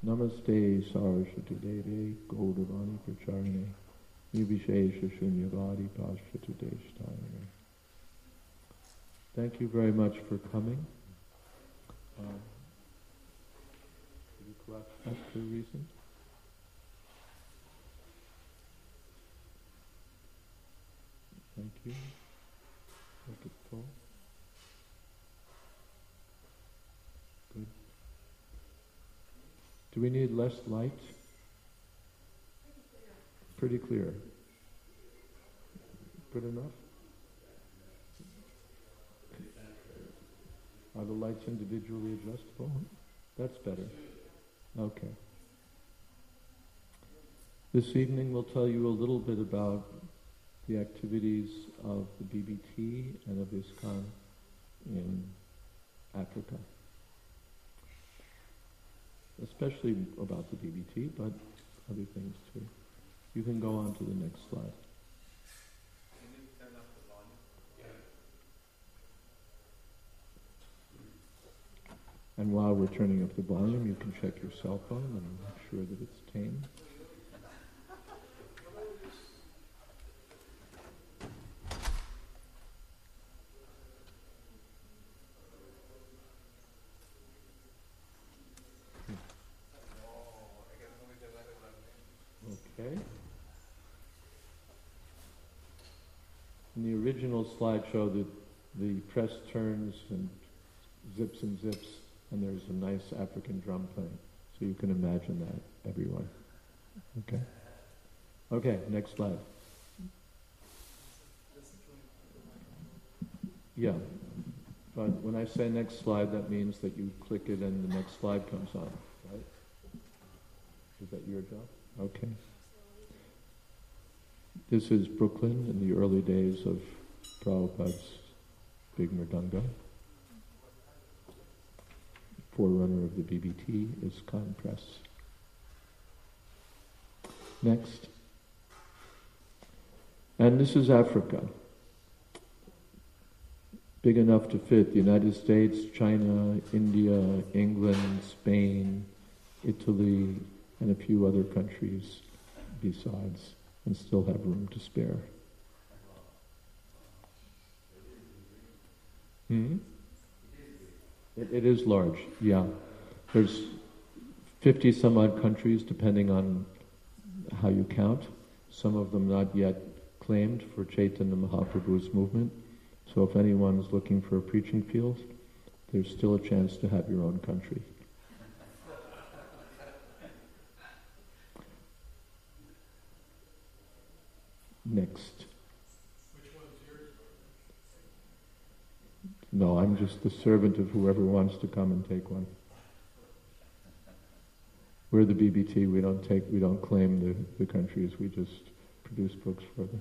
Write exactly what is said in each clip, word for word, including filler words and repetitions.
Namaste Saraswati Devi Gaudavani Pracharine Nibhishesha Shunyavadi Pashtatu Deshtayane. Thank you very much for coming. Um, did you collect that for a reason? Thank you. Make it full. Good. Do we need less light? Pretty clear. Good enough? Are the lights individually adjustable? That's better. Okay. This evening we'll tell you a little bit about the activities of the B B T and of ISKCON in Africa. Especially about the B B T, but other things too. You can go on to the next slide. Can you turn up the volume? Yeah. And while we're turning up the volume, you can check your cell phone and make sure that it's tamed. Okay. In the original slideshow, the, the press turns and zips and zips, and there's a nice African drum playing. So you can imagine that, everyone. Okay? Okay, next slide. Yeah. But when I say next slide, that means that you click it and the next slide comes on, right? Is that your job? Okay. This is Brooklyn in the early days of Prabhupada's Big Mridanga. Forerunner of the B B T is ISKCON Press. Next. And this is Africa. Big enough to fit the United States, China, India, England, Spain, Italy, and a few other countries besides, and still have room to spare. Hmm? It, it is large, yeah. There's fifty some odd countries, depending on how you count. Some of them not yet claimed for Chaitanya Mahaprabhu's movement. So if anyone's looking for a preaching field, there's still a chance to have your own country. Next. Which one's yours? No, I'm just the servant of whoever wants to come and take one. We're the B B T. We don't take, we don't claim the, the countries. We just produce books for them.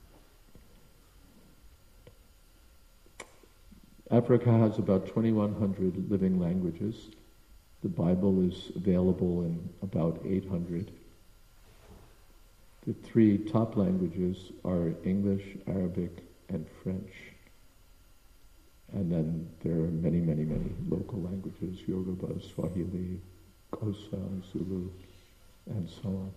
Africa has about twenty-one hundred living languages. The Bible is available in about eight hundred. The three top languages are English, Arabic, and French. And then there are many, many, many local languages, Yoruba, Swahili, Xhosa, Zulu, and so on.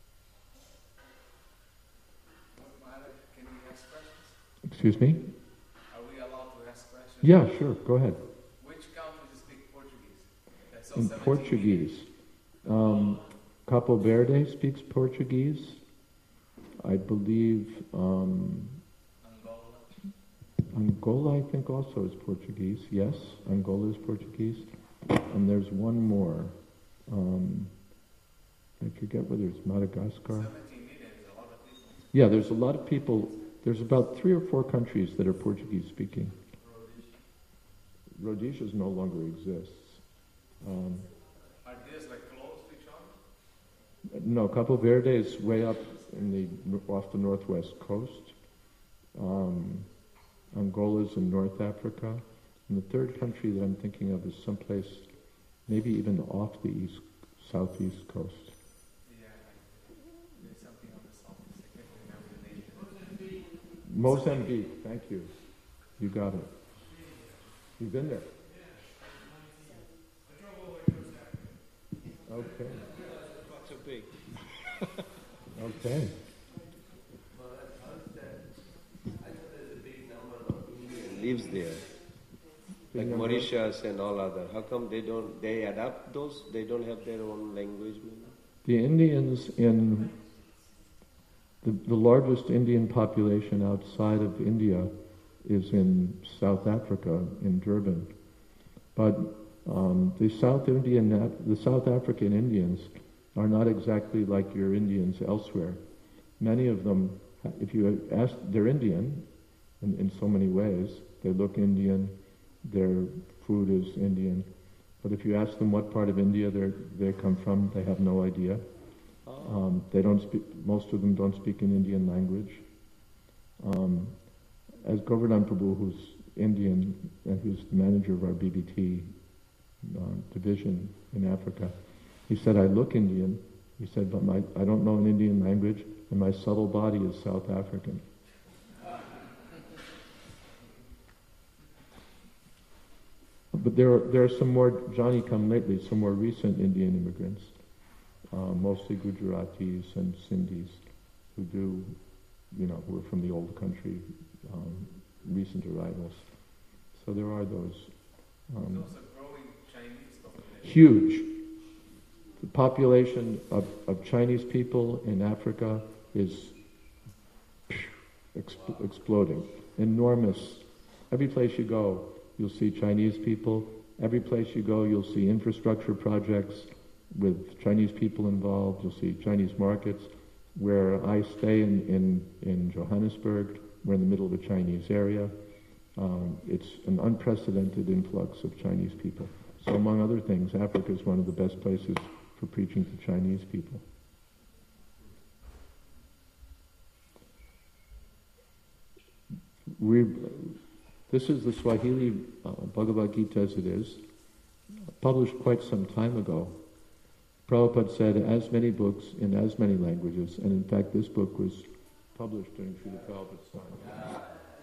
Can we ask questions? Excuse me? Are we allowed to ask questions? Yeah, sure, go ahead. Which countries speak Portuguese? That's In Portuguese, um, Cabo Verde speaks Portuguese. I believe um, Angola. Angola, I think, also is Portuguese. Yes, Angola is Portuguese. And there's one more. Um, I forget whether it's Madagascar. seventeen million is a lot of people. Yeah, there's a lot of people. There's about three or four countries that are Portuguese speaking. Rhodesia. Rhodesia no longer exists. Um, Are these like close to each other? no, Cabo Verde is way up in the off the northwest coast. Um, Angola is in North Africa. And the third country that I'm thinking of is someplace maybe even off the east, southeast coast. Yeah, there's something on the south. I can't remember the name. Mozambique, thank you. You got it. You've been there. Okay. Not so big. Okay. Lives there. Like Mauritius and all other. How come they don't, they adapt those? They don't have their own language? Maybe? The Indians in, the, the largest Indian population outside of India is in South Africa, in Durban. But um, the South Indian, the South African Indians are not exactly like your Indians elsewhere. Many of them, if you ask, they're Indian in, in so many ways. They look Indian, their food is Indian. But if you ask them what part of India they they come from, they have no idea. Um, they don't speak. Most of them don't speak an Indian language. Um, as Govardhan Prabhu, who's Indian and who's the manager of our B B T uh, division in Africa, he said, "I look Indian." He said, "But my I don't know an Indian language, and my subtle body is South African." But there are, there are some more Johnny-come-lately, some more recent Indian immigrants, uh, mostly Gujaratis and Sindhis, who do, you know, who are from the old country, um, recent arrivals. So there are those. Um, There's also growing Chinese population. Huge. The population of, of Chinese people in Africa is exp- exploding. Enormous. Every place you go, you'll see Chinese people. Every place you go, you'll see infrastructure projects with Chinese people involved. You'll see Chinese markets. Where I stay in, in, in Johannesburg, we're in the middle of a Chinese area. Um, it's an unprecedented influx of Chinese people. So among other things, Africa is one of the best places for preaching to Chinese people. We This is the Swahili uh, Bhagavad Gita as it is, published quite some time ago. Prabhupada said as many books in as many languages, and in fact this book was published during Srila Prabhupada's time.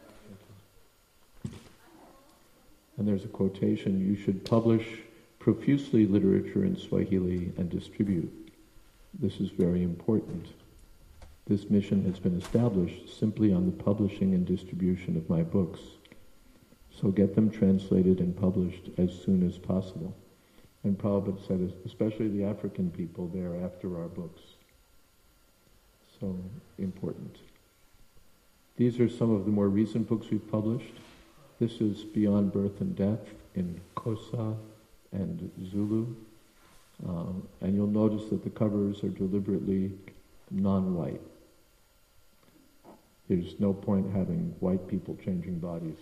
And there's a quotation, "You should publish profusely literature in Swahili and distribute. This is very important. This mission has been established simply on the publishing and distribution of my books. So get them translated and published as soon as possible." And Prabhupada said, especially the African people, they're after our books. So important. These are some of the more recent books we've published. This is Beyond Birth and Death in Xhosa and Zulu. Um, and you'll notice that the covers are deliberately non-white. There's no point having white people changing bodies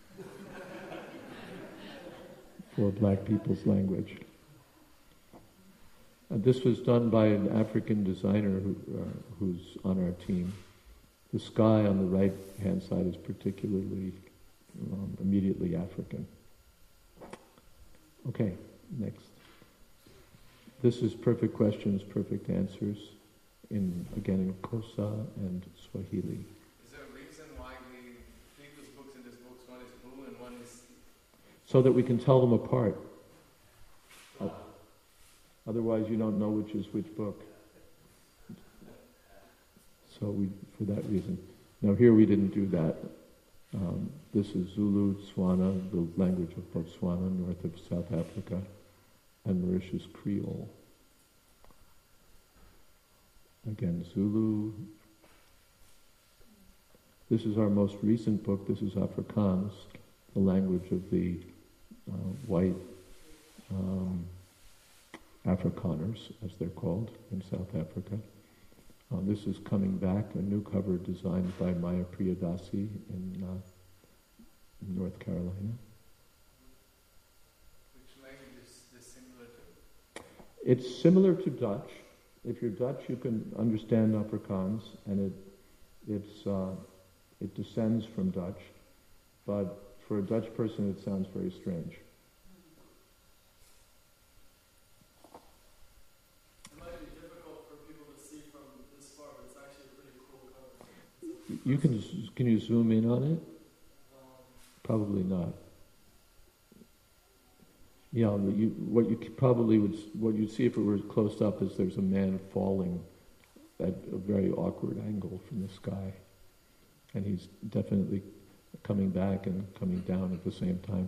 for black people's language. Uh, this was done by an African designer who, uh, who's on our team. The sky on the right-hand side is particularly, um, immediately African. Okay, next. This is Perfect Questions, Perfect Answers, in again in Xhosa and Swahili. Is there a reason why we think those books in this books, one is blue and one is... So that we can tell them apart. Uh, otherwise you don't know which is which book. So we, for that reason. Now here we didn't do that. Um, this is Zulu, Tswana, the language of Botswana, north of South Africa, and Mauritius Creole. Again, Zulu. This is our most recent book. This is Afrikaans, the language of the uh, white um, Afrikaners, as they're called in South Africa. Uh, this is Coming Back, a new cover designed by Maya Priyadasi in, uh, in North Carolina. Which language is this similar to? It's similar to Dutch. If you're Dutch, you can understand Afrikaans, and it it's uh, it descends from Dutch, but for a Dutch person, it sounds very strange. It might be difficult for people to see from this far, but it's actually a pretty cool cover. You can can you zoom in on it? Um, Probably not. Yeah, what you, what you probably would, what you'd see if it were close up is there's a man falling at a very awkward angle from the sky. And he's definitely coming back and coming down at the same time.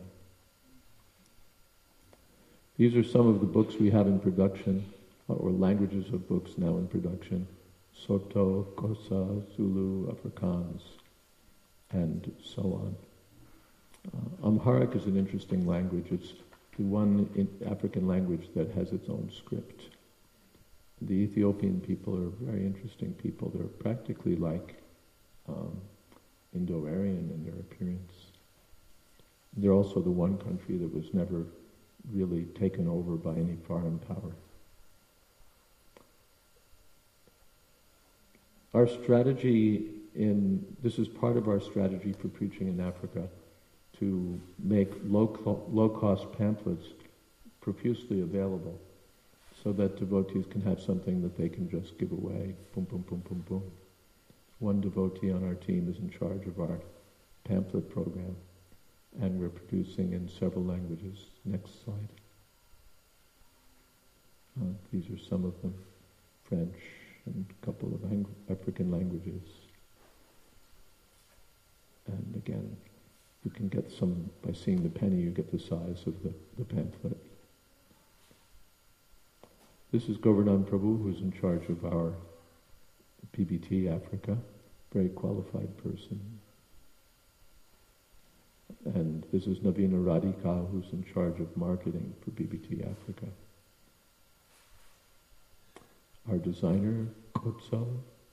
These are some of the books we have in production, or languages of books now in production. Soto, Xhosa, Zulu, Afrikaans, and so on. Uh, Amharic is an interesting language. It's the one in African language that has its own script. The Ethiopian people are very interesting people. They're practically like um, Indo-Aryan in their appearance. They're also the one country that was never really taken over by any foreign power. Our strategy in, this is part of our strategy for preaching in Africa, to make low, low-cost pamphlets profusely available so that devotees can have something that they can just give away. Boom, boom, boom, boom, boom. One devotee on our team is in charge of our pamphlet program, and we're producing in several languages. Next slide. Uh, these are some of them. French and a couple of ang- African languages. And again, you can get some, by seeing the penny, you get the size of the, the pamphlet. This is Govardhan Prabhu, who's in charge of our P B T Africa, very qualified person. And this is Navina Radhika, who's in charge of marketing for B B T Africa. Our designer, Kotso,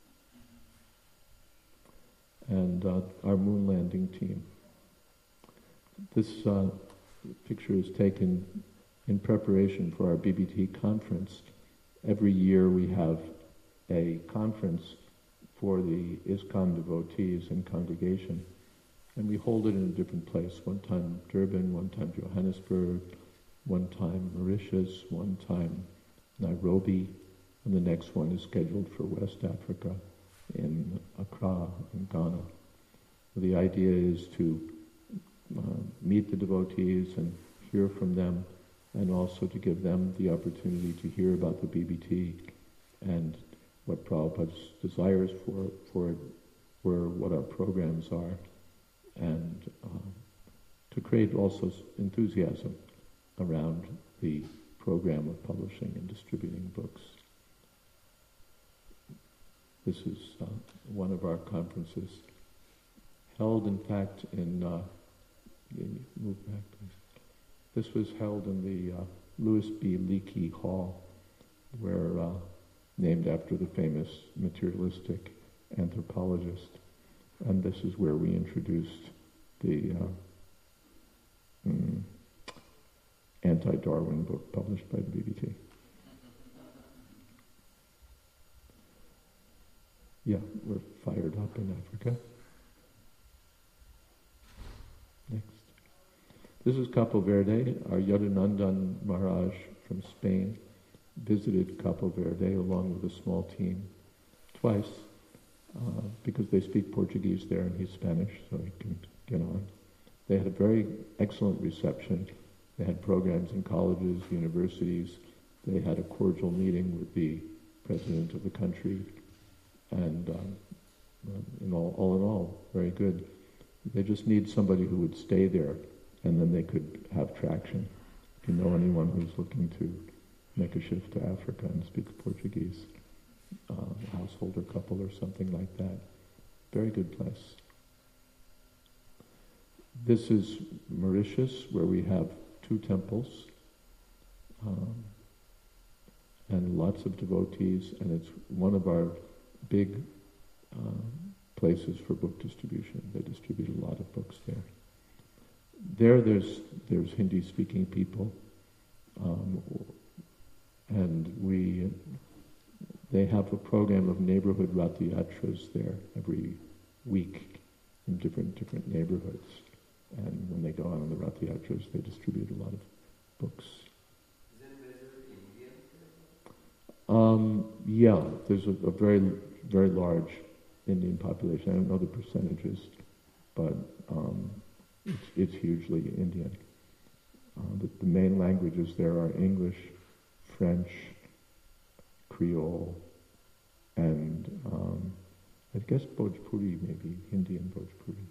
and uh, our moon landing team. This uh, picture is taken in preparation for our B B T conference. Every year we have a conference for the ISKCON devotees and congregation, and we hold it in a different place. One time Durban, one time Johannesburg, one time Mauritius, one time Nairobi, and the next one is scheduled for West Africa in Accra, in Ghana. The idea is to uh, meet the devotees and hear from them, and also to give them the opportunity to hear about the B B T and what Prabhupada's desires for, for it were, what our programs are, and uh, to create also enthusiasm around the program of publishing and distributing books. This is uh, one of our conferences, held in fact in, uh, move back please. This was held in the uh, Louis B. Leakey Hall, where, uh, named after the famous materialistic anthropologist, and this is where we introduced the uh, mm, anti-Darwin book published by the B B T. Yeah, we're fired up in Africa. Next. This is Capo Verde. Our Yadunandan Maharaj from Spain visited Capo Verde along with a small team twice uh, because they speak Portuguese there and he's Spanish, so he can get on. They had a very excellent reception. They had programs in colleges, universities. They had a cordial meeting with the president of the country. And um, in all, all in all, very good. They just need somebody who would stay there, and then they could have traction. If you know anyone who's looking to make a shift to Africa and speaks Portuguese, uh, a householder couple or something like that, very good place. This is Mauritius, where we have two temples, um, and lots of devotees, and it's one of our big uh, places for book distribution. They distribute a lot of books there. There, there's there's Hindi-speaking people, um, and we they have a program of neighborhood rathayatras there every week in different different neighborhoods. And when they go on the rathayatras, they distribute a lot of books. Is it measured in Indian? Um, yeah, there's a, a very very large Indian population. I don't know the percentages, but um, it's, it's hugely Indian. Uh, the, the main languages there are English, French, Creole, and um, I guess Bhojpuri, maybe Hindi and Bhojpuri.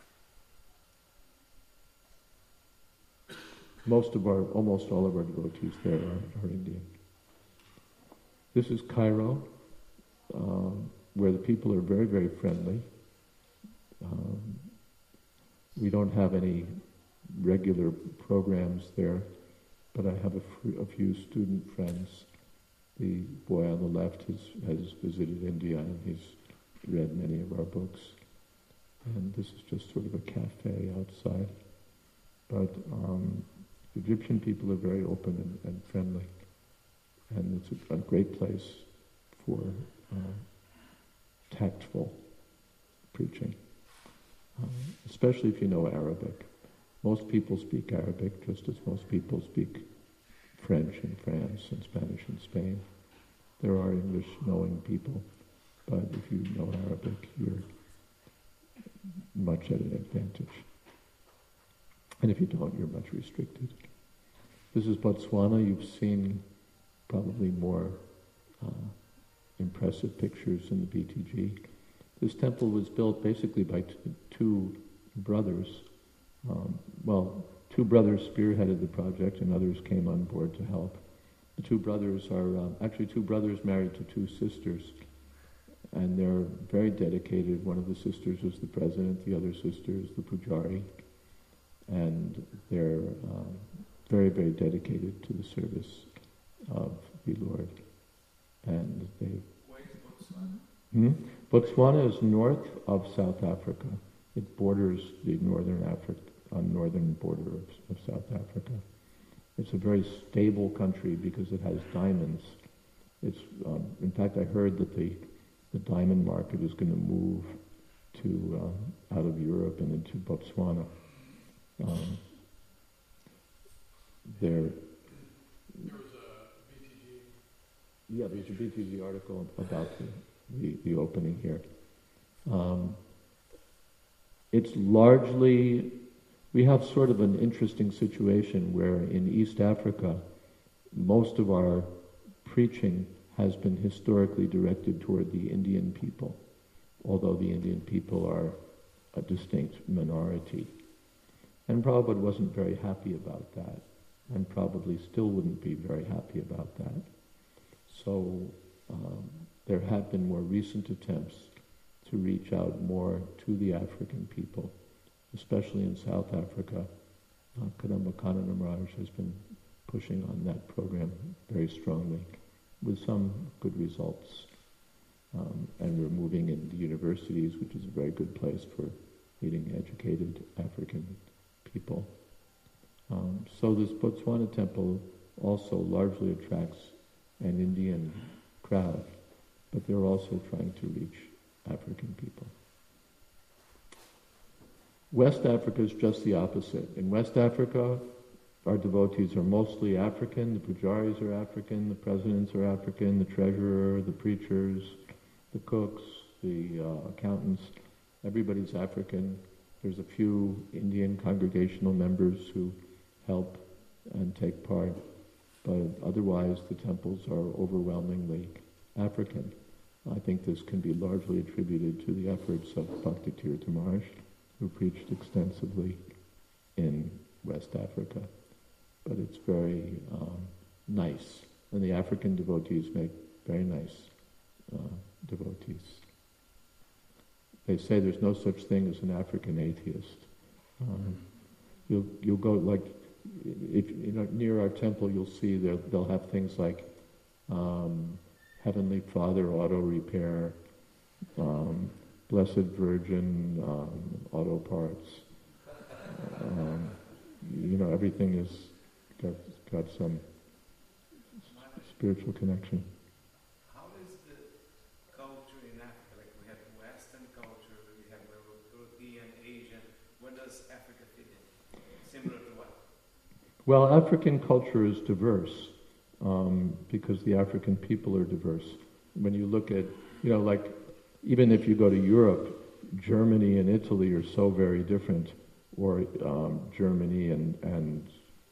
Most of our, almost all of our devotees there are, are Indian. This is Cairo, um, where the people are very, very friendly. Um, we don't have any regular programs there, but I have a, fr- a few student friends. The boy on the left has, has visited India and he's read many of our books. And this is just sort of a cafe outside. But um, Egyptian people are very open and, and friendly. And it's a, a great place for uh, tactful preaching, um, especially if you know Arabic. Most people speak Arabic just as most people speak French in France and Spanish in Spain. There are English-knowing people, but if you know Arabic, you're much at an advantage. And if you don't, you're much restricted. This is Botswana. You've seen probably more uh, impressive pictures in the B T G. This temple was built basically by t- two brothers. Um, well, two brothers spearheaded the project and others came on board to help. The two brothers are uh, actually two brothers married to two sisters, and they're very dedicated. One of the sisters is the president, the other sister is the pujari, and they're uh, very, very dedicated to the service of the Lord. And they. Where is Botswana? Hmm? Botswana is north of South Africa. It borders the northern Africa, on northern border of, of South Africa. It's a very stable country because it has diamonds. It's, um, in fact, I heard that the the diamond market is going to move to uh, out of Europe and into Botswana. Um, there. There was a B T G. Yeah, there's a B T G article about the, the, the opening here. Um, it's largely, we have sort of an interesting situation where in East Africa, most of our preaching has been historically directed toward the Indian people, although the Indian people are a distinct minority. And Prabhupada wasn't very happy about that, and probably still wouldn't be very happy about that. So um, there have been more recent attempts to reach out more to the African people, especially in South Africa. Uh, Kadamba Kanana Maharaj has been pushing on that program very strongly, with some good results. Um, and we're moving into universities, which is a very good place for meeting educated African people. Um, so this Botswana temple also largely attracts an Indian crowd, but they're also trying to reach African people. West Africa is just the opposite. In West Africa, our devotees are mostly African, the pujaris are African, the presidents are African, the treasurer, the preachers, the cooks, the uh, accountants, everybody's African. There's a few Indian congregational members who help and take part, but otherwise the temples are overwhelmingly African. I think this can be largely attributed to the efforts of Bhakti Tirtha Maharaj, who preached extensively in West Africa. But it's very um, nice, and the African devotees make very nice uh, devotees. They say there's no such thing as an African atheist. Um, you'll you'll go like if you know near our temple, you'll see they'll they'll have things like um, Heavenly Father auto repair, um, Blessed Virgin um, auto parts. Um, you know, everything is got got some spiritual connection. How is the culture in Africa? Like we have Western culture, we have European, Asian. Where does Africa fit in? Similar to what? Well, African culture is diverse um, because the African people are diverse. When you look at, you know, like even if you go to Europe, Germany and Italy are so very different, or um, Germany and, and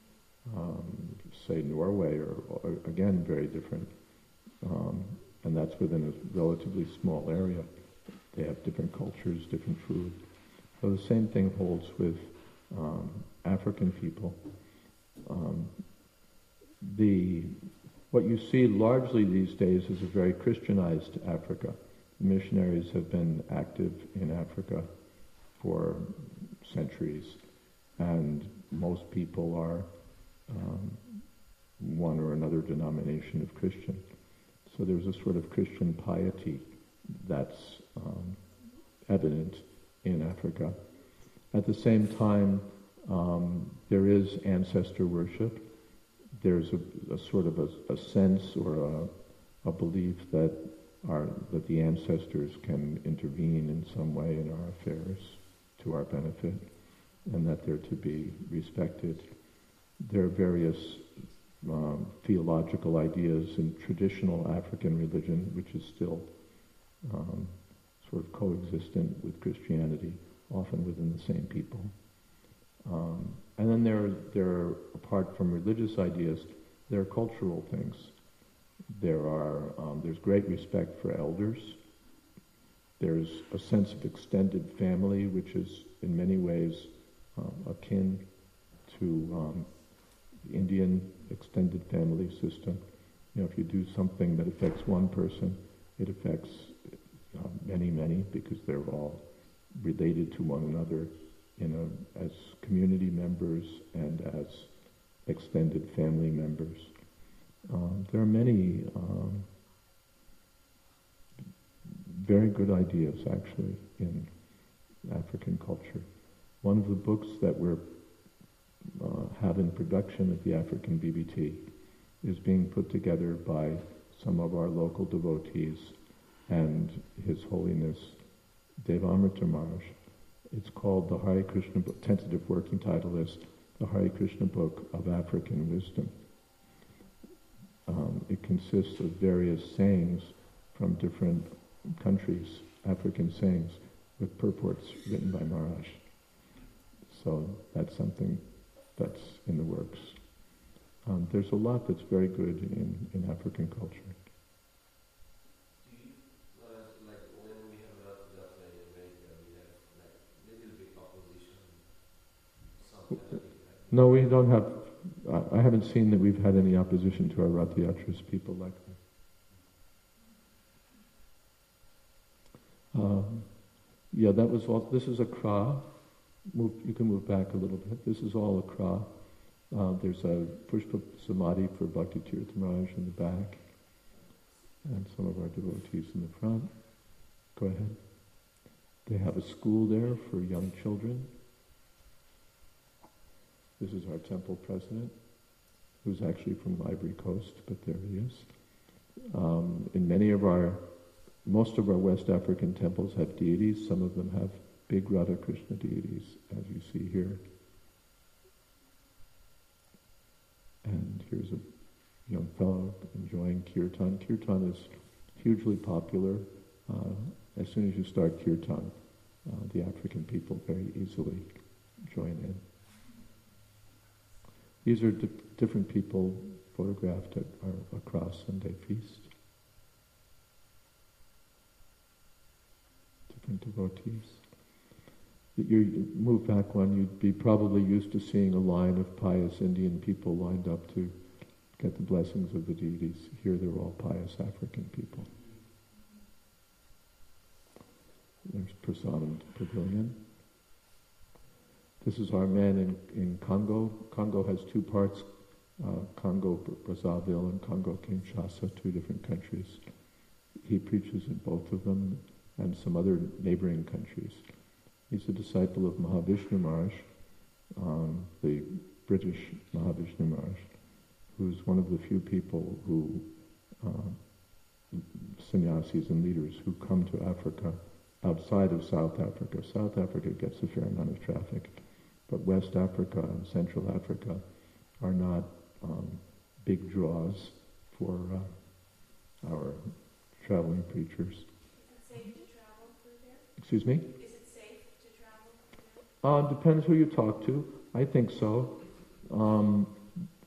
um, say Norway, or, or again very different, um, and that's within a relatively small area. They have different cultures, different food. So the same thing holds with um, African people. Um, the what you see largely these days is a very Christianized Africa. Missionaries have been active in Africa for centuries, and most people are um, one or another denomination of Christian. So there's a sort of Christian piety that's um, evident in Africa. At the same time, um, there is ancestor worship. There's a, a sort of a, a sense or a, a belief that our, that the ancestors can intervene in some way in our affairs to our benefit, and that they're to be respected. There are various um, theological ideas in traditional African religion, which is still um, sort of coexistent with Christianity, often within the same people. Um, and then there are, there are, apart from religious ideas, there are cultural things. There are, um, there's great respect for elders. There's a sense of extended family, which is in many ways um, akin to um, the Indian extended family system. You know, if you do something that affects one person, it affects uh, many, many, because they're all related to one another in a, as community members and as extended family members. Um, there are many um, very good ideas, actually, in African culture. One of the books that we're uh, have in production at the African B B T is being put together by some of our local devotees and His Holiness Devamrita Maharaj. It's called the Hare Krishna Book. Tentative working title is the Hare Krishna Book of African Wisdom. Um, it consists of various sayings from different countries, African sayings, with purports written by Maharaj. So that's something that's in the works. Um, there's a lot that's very good in, in African culture. Do you, uh, like when we have Rath Yatra in America, we have like little bit opposition, some kind of impact? No, we don't have, I, I haven't seen that we've had any opposition to our Rath Yatras, people like that. Um, yeah, that was all, this is Accra. Move, you can move back a little bit. This is all Accra. Uh, there's a Pushpa Samadhi for Bhakti Tirtha Maharaj in the back, and some of our devotees in the front. Go ahead. They have a school there for young children. This is our temple president, who's actually from Ivory Coast, but there he is. Um, in many of our, most of our West African temples have deities. Some of them have big Radha Krishna deities, as you see here. And here's a young fellow enjoying kirtan. Kirtan is hugely popular. Uh, as soon as you start kirtan, uh, the African people very easily join in. These are di- different people photographed at our Accra Sunday feast. Different devotees. You move back one, you'd be probably used to seeing a line of pious Indian people lined up to get the blessings of the deities. Here they're all pious African people. There's Prasadam Pavilion. This is our man in, in Congo. Congo has two parts, uh, Congo Brazzaville and Congo Kinshasa, two different countries. He preaches in both of them and some other neighboring countries. He's a disciple of Mahavishnu Maharaj, um, the British Mahavishnu Maharaj, who's one of the few people who, uh, sannyasis and leaders who come to Africa outside of South Africa. South Africa gets a fair amount of traffic, but West Africa and Central Africa are not um, big draws for uh, our traveling preachers. Is it safe to travel through there? Excuse me? Is it safe to travel through there? Uh, depends who you talk to. I think so. Um,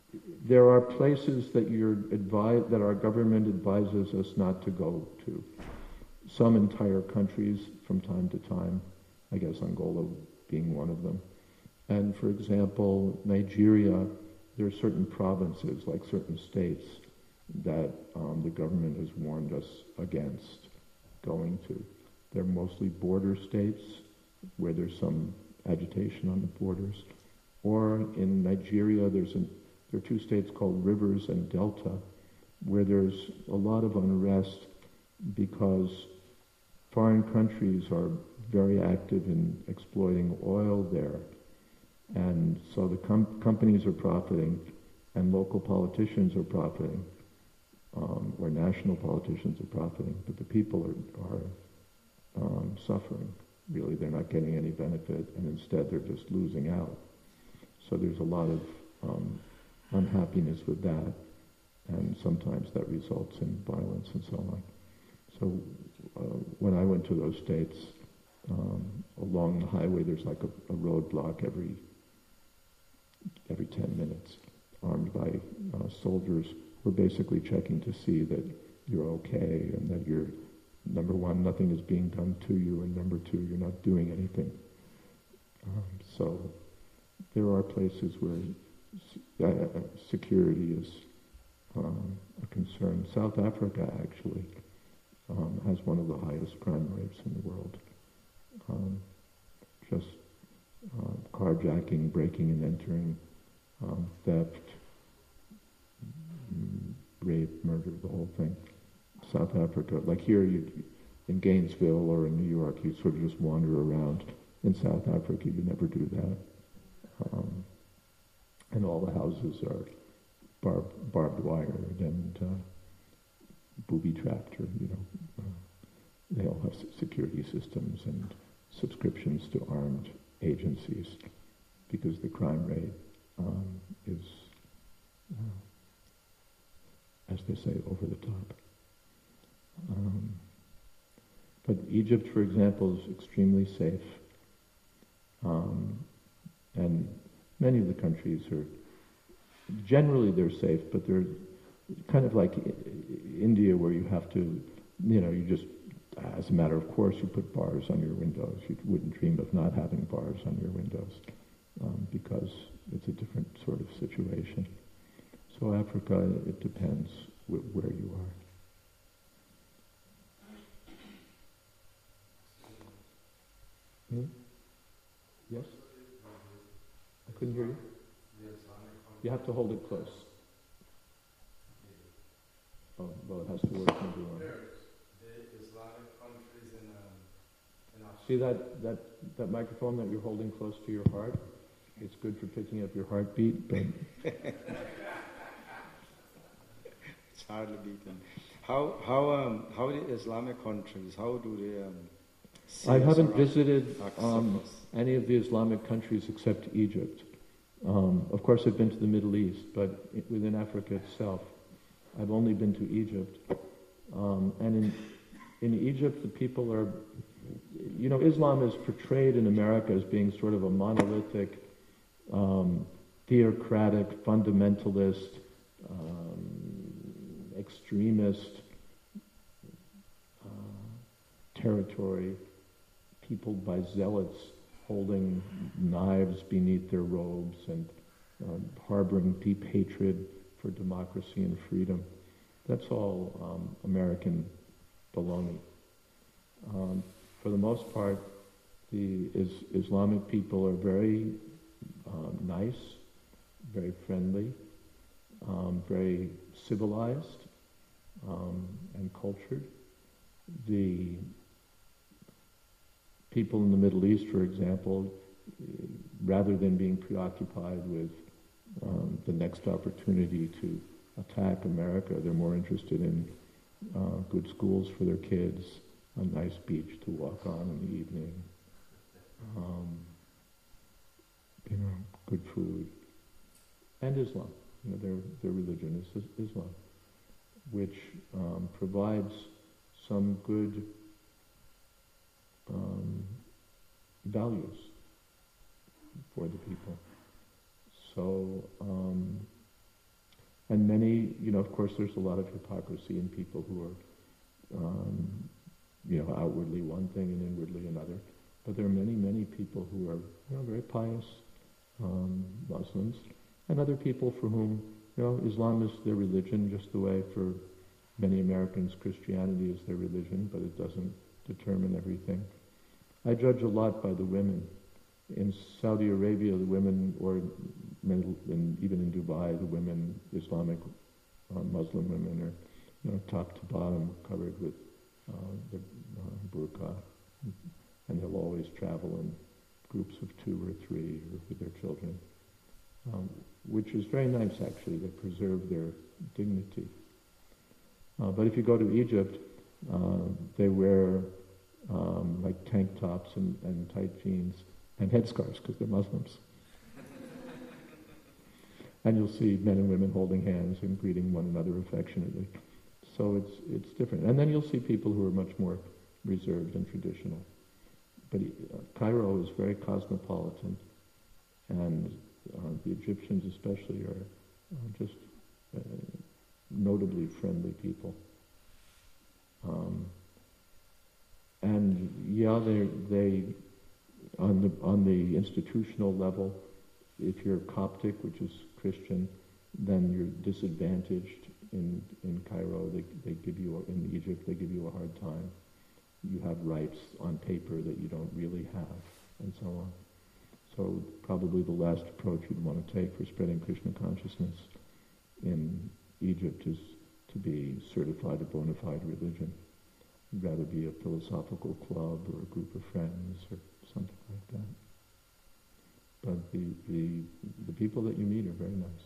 there are places that you're advi- that our government advises us not to go to. Some entire countries from time to time, I guess Angola being one of them. And for example, Nigeria, there are certain provinces, like certain states, that um, the government has warned us against going to. They're mostly border states where there's some agitation on the borders. Or in Nigeria, there's an, there are two states called Rivers and Delta, where there's a lot of unrest because foreign countries are very active in exploiting oil there. And so the com- companies are profiting, and local politicians are profiting, um, or national politicians are profiting, but the people are, are um, suffering. Really, they're not getting any benefit, and instead they're just losing out. So there's a lot of um, unhappiness with that, and sometimes that results in violence and so on. So uh, when I went to those states, um, along the highway there's like a, a roadblock every every ten minutes, armed by uh, soldiers who are basically checking to see that you're okay and that you're, number one, nothing is being done to you, and number two, you're not doing anything. Um, so there are places where uh, security is um, a concern. South Africa actually um, has one of the highest crime rates in the world. Um, just uh, carjacking, breaking and entering, um, theft, mm, rape, murder, the whole thing. South Africa, like here you, in Gainesville or in New York, you sort of just wander around. In South Africa, you never do that. Um, and all the houses are barb, barbed wired and uh, booby-trapped, or, you know, uh, they all have security systems and subscriptions to armed agencies because the crime rate um, is, uh, as they say, over the top. Um, but Egypt, for example, is extremely safe. Um, and many of the countries are, generally they're safe, but they're kind of like I- India, where you have to, you know, you just, as a matter of course, you put bars on your windows. You wouldn't dream of not having bars on your windows um, because it's a different sort of situation. So Africa, it depends wh- where you are. Hmm? Yes? I couldn't hear you. You have to hold it close. Oh, well, it has to work maybe on. The Islamic countries in, um, in Australia. See that, that, that microphone that you're holding close to your heart? It's good for picking up your heartbeat, but... It's hardly beaten. How, how, um, how the Islamic countries, how do they... Um, I haven't visited um, any of the Islamic countries except Egypt. Um, of course, I've been to the Middle East, but it, within Africa itself, I've only been to Egypt. Um, and in, in Egypt, the people are, you know, Islam is portrayed in America as being sort of a monolithic, um, theocratic, fundamentalist, um, extremist uh, territory, peopled by zealots holding knives beneath their robes and um, harboring deep hatred for democracy and freedom. That's all um, American baloney. Um, for the most part, the is- Islamic people are very um, nice, very friendly, um, very civilized um, and cultured. The people in the Middle East, for example, rather than being preoccupied with um, the next opportunity to attack America, they're more interested in uh, good schools for their kids, a nice beach to walk on in the evening, um, you know, good food, and Islam. You know, their their religion is Islam, which um, provides some good um, values for the people. So um, And many, you know, of course, there's a lot of hypocrisy in people who are, um, you know, outwardly one thing and inwardly another. But there are many, many people who are, you know, very pious um, Muslims, and other people for whom, you know, Islam is their religion, just the way for many Americans Christianity is their religion, but it doesn't determine everything. I judge a lot by the women. In Saudi Arabia, the women, or in, even in Dubai, the women, Islamic uh, Muslim women, are, you know, top to bottom covered with uh, the uh, burqa, and they'll always travel in groups of two or three, or with their children, um, which is very nice, actually. They preserve their dignity. Uh, but if you go to Egypt, uh, they wear um, like tank tops and, and tight jeans and headscarves because they're Muslims. And you'll see men and women holding hands and greeting one another affectionately. So it's it's different. And then you'll see people who are much more reserved and traditional. But uh, Cairo is very cosmopolitan, and uh, the Egyptians especially are uh, just uh, notably friendly people. Um, and yeah, they they on the on the institutional level, if you're Coptic, which is Christian, then you're disadvantaged in in Cairo. They they give you a, in Egypt they give you a hard time. You have rights on paper that you don't really have, and so on. So probably the last approach you'd want to take for spreading Krishna consciousness in Egypt is to be certified a bona fide religion. You'd rather be a philosophical club or a group of friends or something like that. But the the, the people that you meet are very nice.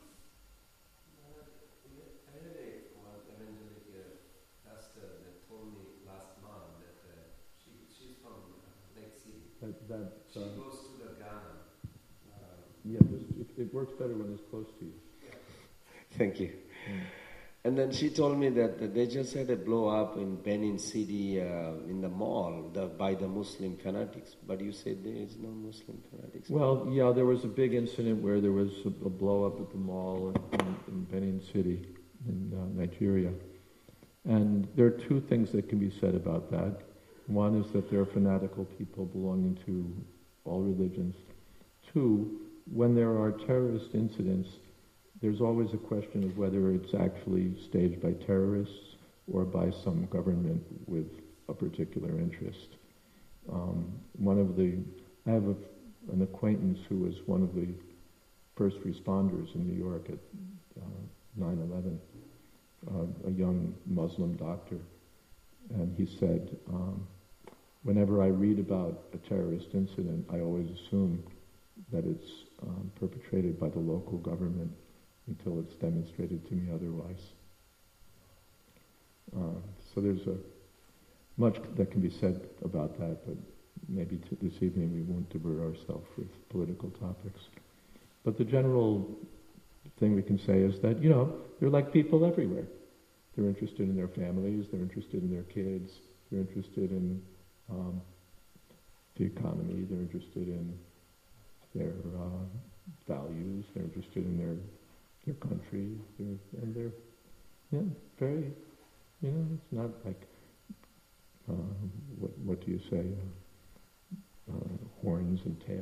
I had a one evangelic uh, pastor that told me last month that uh, she she's from uh, Lake City. That, that, She uh, goes to the Ghana. Um, yeah, this, it, it works better when it's close to you. Thank you. Mm. And then she told me that, that they just had a blow up in Benin City uh, in the mall the, by the Muslim fanatics. But you said there is no Muslim fanatics. Well, yeah, there was a big incident where there was a, a blow up at the mall in, in, in Benin City in uh, Nigeria. And there are two things that can be said about that. One is that there are fanatical people belonging to all religions. Two, when there are terrorist incidents, there's always a question of whether it's actually staged by terrorists or by some government with a particular interest. Um, one of the, I have a, an acquaintance who was one of the first responders in New York at uh, nine eleven, uh, a young Muslim doctor, and he said, um, whenever I read about a terrorist incident, I always assume that it's um, perpetrated by the local government until it's demonstrated to me otherwise. Uh, so there's a much that can be said about that, but maybe t- this evening we won't divert ourselves with political topics. But the general thing we can say is that, you know, they're like people everywhere. They're interested in their families, they're interested in their kids, they're interested in um, the economy, they're interested in their uh, values, they're interested in their their country, they're, and they're, yeah, very, you know, it's not like, uh, what what do you say, uh, uh, horns and tails.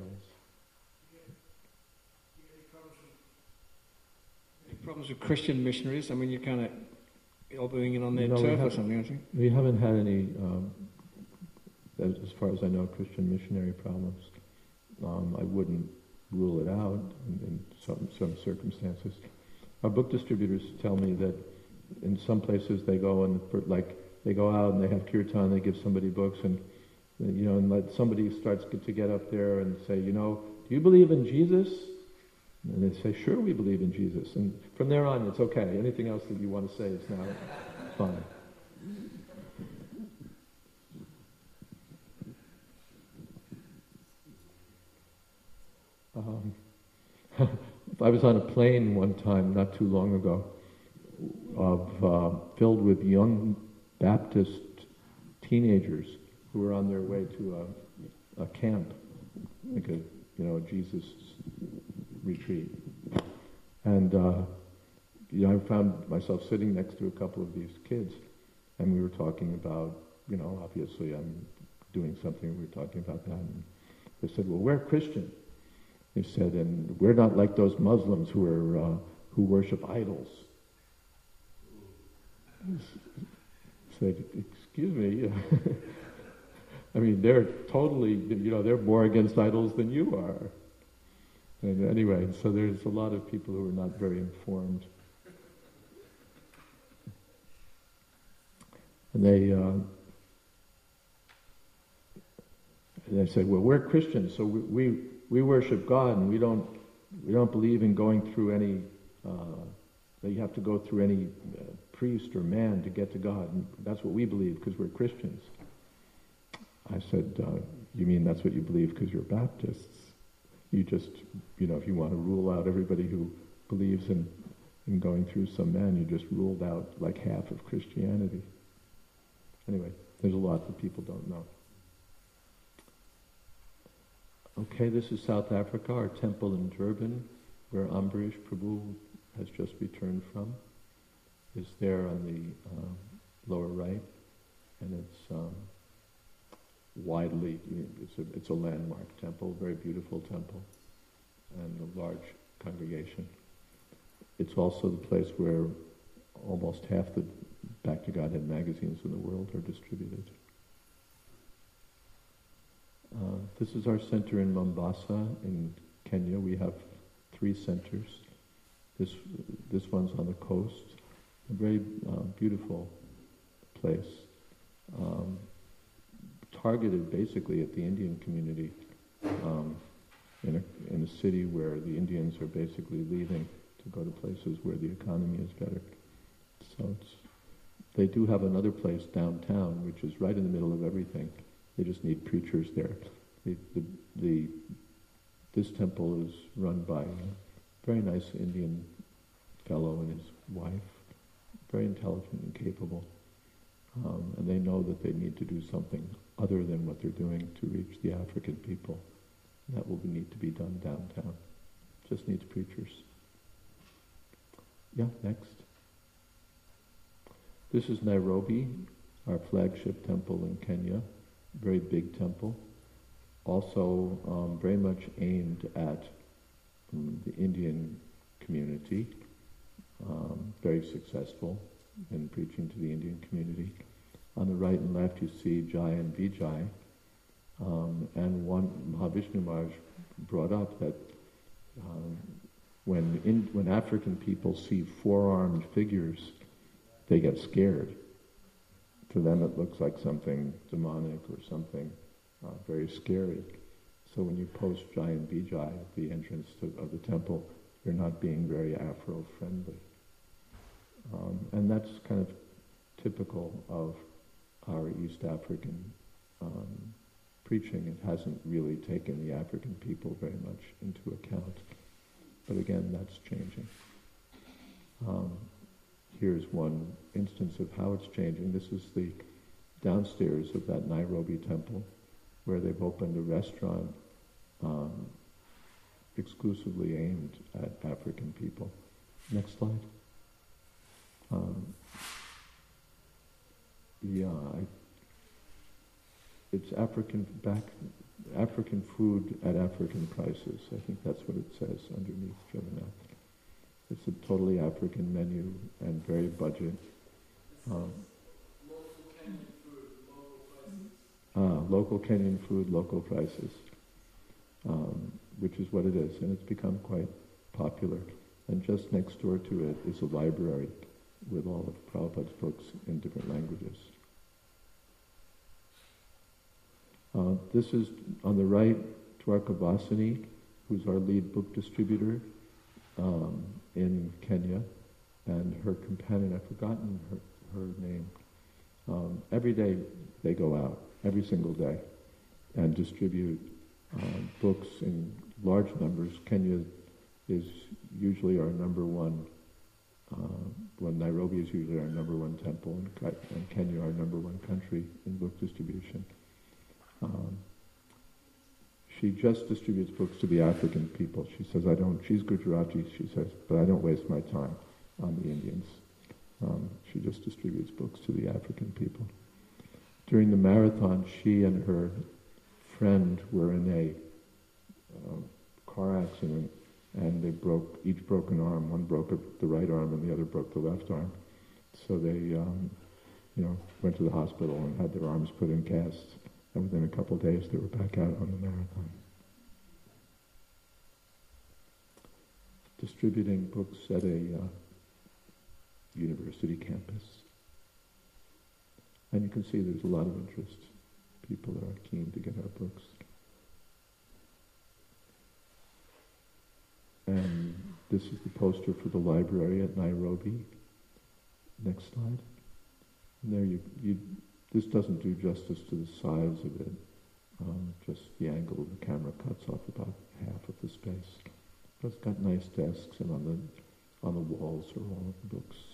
Any problems with Christian missionaries? I mean, you're kind of elbowing in on their No, we turf or haven't- something, aren't you? We haven't had any, um, as, as far as I know, Christian missionary problems. Um, I wouldn't rule it out in, in some some circumstances. Our book distributors tell me that in some places they go and for, like they go out and they have kirtan, they give somebody books, and you know, and let somebody starts get, to get up there and say, you know, do you believe in Jesus? And they say, sure, we believe in Jesus. And from there on, it's okay. Anything else that you want to say is now fine. Um, I was on a plane one time, not too long ago, of uh, filled with young Baptist teenagers who were on their way to a, a camp, like a you know a Jesus retreat, and uh, you know, I found myself sitting next to a couple of these kids, and we were talking about, you know, obviously I'm doing something, we were talking about that, and they said, well, we're Christian. They said, and we're not like those Muslims who are uh, who worship idols. I said, excuse me. I mean, they're totally, you know, they're more against idols than you are. And anyway, so there's a lot of people who are not very informed. And they, uh, they said, well, we're Christians, so we, we we worship God, and we don't we don't believe in going through any uh, that you have to go through any uh, priest or man to get to God. And that's what we believe because we're Christians. I said, uh, you mean that's what you believe because you're Baptists? You just, you know, if you want to rule out everybody who believes in in going through some man, you just ruled out like half of Christianity. Anyway, there's a lot that people don't know. Okay, this is South Africa, our temple in Durban, where Ambarish Prabhu has just returned from, is there on the uh, lower right, and it's um, widely, it's a, it's a landmark temple, very beautiful temple, and a large congregation. It's also the place where almost half the Back to Godhead magazines in the world are distributed. Uh, this is our center in Mombasa, in Kenya. We have three centers. This this one's on the coast, a very uh, beautiful place, um, targeted basically at the Indian community, um, in a in a city where the Indians are basically leaving to go to places where the economy is better. So it's, they do have another place downtown, which is right in the middle of everything. They just need preachers there. The, the, the, this temple is run by a very nice Indian fellow and his wife, very intelligent and capable. Um, and they know that they need to do something other than what they're doing to reach the African people. And that will need to be done downtown. Just needs preachers. Yeah, next. This is Nairobi, our flagship temple in Kenya. Very big temple, also um, very much aimed at um, the Indian community, um, very successful in preaching to the Indian community. On the right and left you see Jai and Vijay, um, and one Mahavishnu Maharaj brought up that um, when, in, when African people see four-armed figures, they get scared. To them it looks like something demonic or something uh, very scary. So when you post Jai and Vijay at the entrance to, of the temple, you're not being very Afro-friendly. Um, and that's kind of typical of our East African um, preaching. It hasn't really taken the African people very much into account. But again, that's changing. Um, Here's one instance of how it's changing. This is the downstairs of that Nairobi temple, where they've opened a restaurant um, exclusively aimed at African people. Next slide. Um, yeah, I, it's African back, African food at African prices. I think that's what it says underneath Jagannath. It's a totally African menu and very budget. Um, Local Kenyan food, local prices. ah, local Kenyan food, local prices, um, which is what it is, and it's become quite popular. And just next door to it is a library with all of Prabhupada's books in different languages. Uh, this is on the right, Dwarka Vasani, who's our lead book distributor um, in Kenya, and her companion, I've forgotten her, her name. Um, every day they go out, every single day, and distribute uh, books in large numbers. Kenya is usually our number one, uh, well, Nairobi is usually our number one temple, and, and Kenya our number one country in book distribution. Um, she just distributes books to the African people. She says, I don't, she's Gujarati, she says, but I don't waste my time. on the Indians. Um, she just distributes books to the African people. During the marathon, she and her friend were in a uh, car accident, and they broke, each broke an arm. One broke the right arm and the other broke the left arm. So they, um, you know, went to the hospital and had their arms put in casts. And within a couple of days, they were back out on the marathon. Distributing books at a uh, university campus. And you can see there's a lot of interest. People are keen to get our books. And this is the poster for the library at Nairobi. Next slide. And there you, you, this doesn't do justice to the size of it. Um, just the angle of the camera cuts off about half of the space. But it's got nice desks, and on the on the walls are all of the books.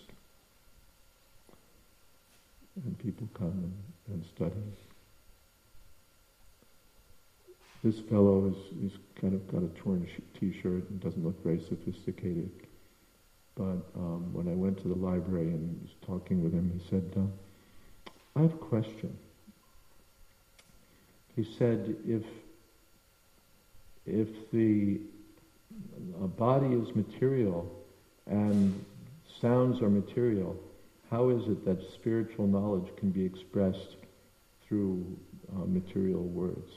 And people come and, and study. This fellow is he's kind of got a torn sh- t-shirt and doesn't look very sophisticated. But um, when I went to the library and was talking with him, he said, uh, I have a question. He said, if if the uh, body is material and sounds are material, how is it that spiritual knowledge can be expressed through uh, material words?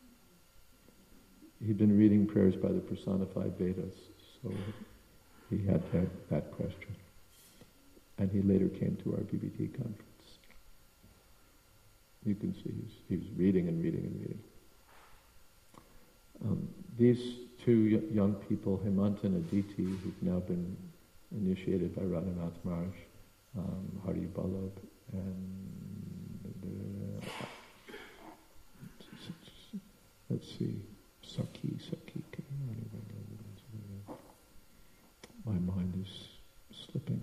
He'd been reading prayers by the personified Vedas, so he had that, that question. And he later came to our B B T conference. You can see he's, he was reading and reading and reading. Um, these two y- young people, Hemant and Aditi, who've now been initiated by Radhanath Maharaj, um, Hari Ballabh, and uh, let's see, Saki, Saki. My mind is slipping.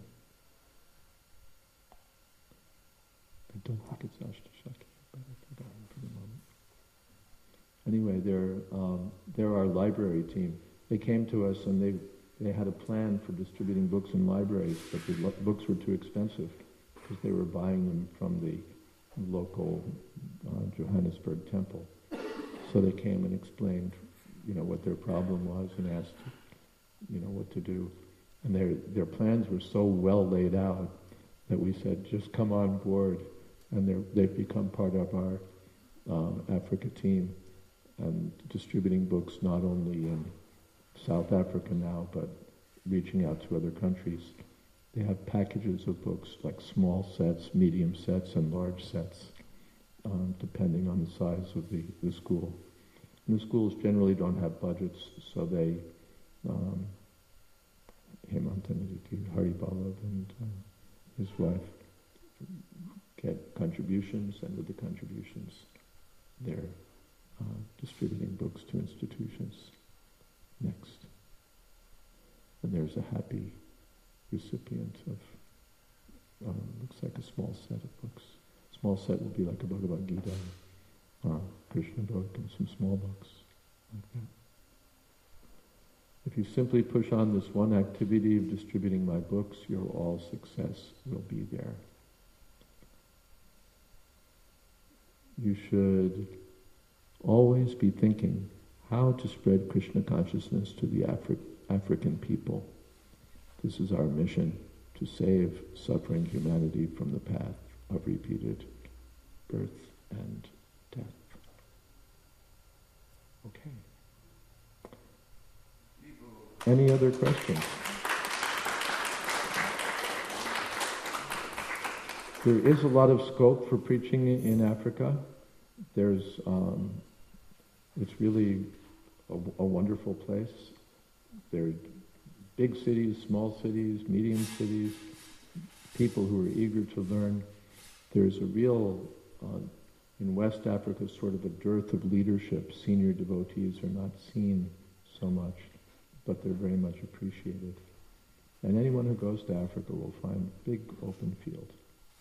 I don't think it's Ashtashaki, but I forgot for the moment. Anyway, they're um, they're our library team. They came to us and they they had a plan for distributing books in libraries, but the lo- books were too expensive because they were buying them from the local uh, Johannesburg temple. So they came and explained, you know, what their problem was and asked, you know, what to do. And their their plans were so well laid out that we said, just come on board. And they're, they've become part of our um, Africa team and distributing books not only in South Africa now, but reaching out to other countries. They have packages of books, like small sets, medium sets, and large sets, um, depending on the size of the, the school. And the schools generally don't have budgets, so they, um, Hemant and Hari Ballabh and uh, his wife, get contributions, and with the contributions, they're uh, distributing books to institutions. Next. And there's a happy recipient of, um, looks like a small set of books. Small set will be like a Bhagavad Gita, or Krishna book, and some small books, like that. If you simply push on this one activity of distributing my books, your all success will be there. You should always be thinking how to spread Krishna consciousness to the Afri- African people. This is our mission, to save suffering humanity from the path of repeated birth and death. Okay. Any other questions? There is a lot of scope for preaching in Africa. There's, um, it's really a, a wonderful place. There are big cities, small cities, medium cities, people who are eager to learn. There's a real, uh, in West Africa, sort of a dearth of leadership. Senior devotees are not seen so much, but they're very much appreciated. And anyone who goes to Africa will find a big open field.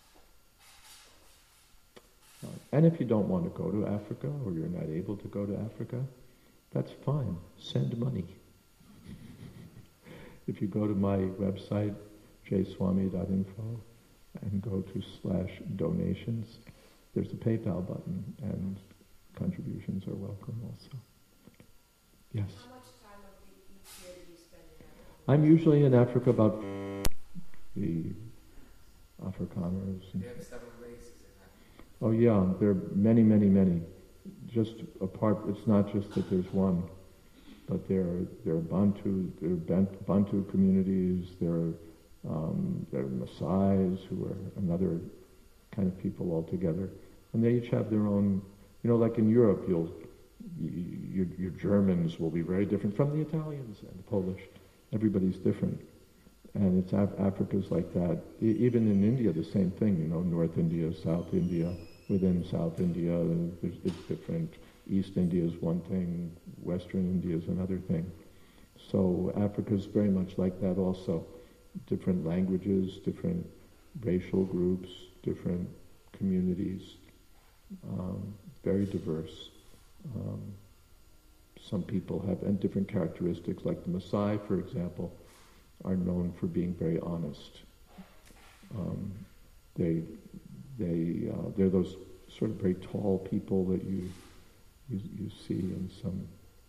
Uh, and if you don't want to go to Africa, or you're not able to go to Africa, that's fine. Send money. If you go to my website, j swami dot info and go to slash donations. There's a PayPal button, and contributions are welcome also. Yes? How much time of the each year do you spend in Africa? I'm usually in Africa about the Afrikaners. And, We have several races in Africa. oh yeah, there are many, many, many. Just apart, it's not just that there's one, but there are, there are Bantu, there are Ban- Bantu communities, there are, um, there are Maasais who are another kind of people altogether. And they each have their own, you know, like in Europe, you'll, you, your, your Germans will be very different from the Italians and the Polish. Everybody's different. And it's Af- Africa's like that. E- even in India, the same thing, you know, North India, South India. Within South India, there's, it's different. East India is one thing, Western India is another thing. So Africa's very much like that also. Different languages, different racial groups, different communities, um, very diverse. Um, some people have, and different characteristics, like the Maasai, for example, are known for being very honest. Um, they They, uh, they're those sort of very tall people that you you, you see in some,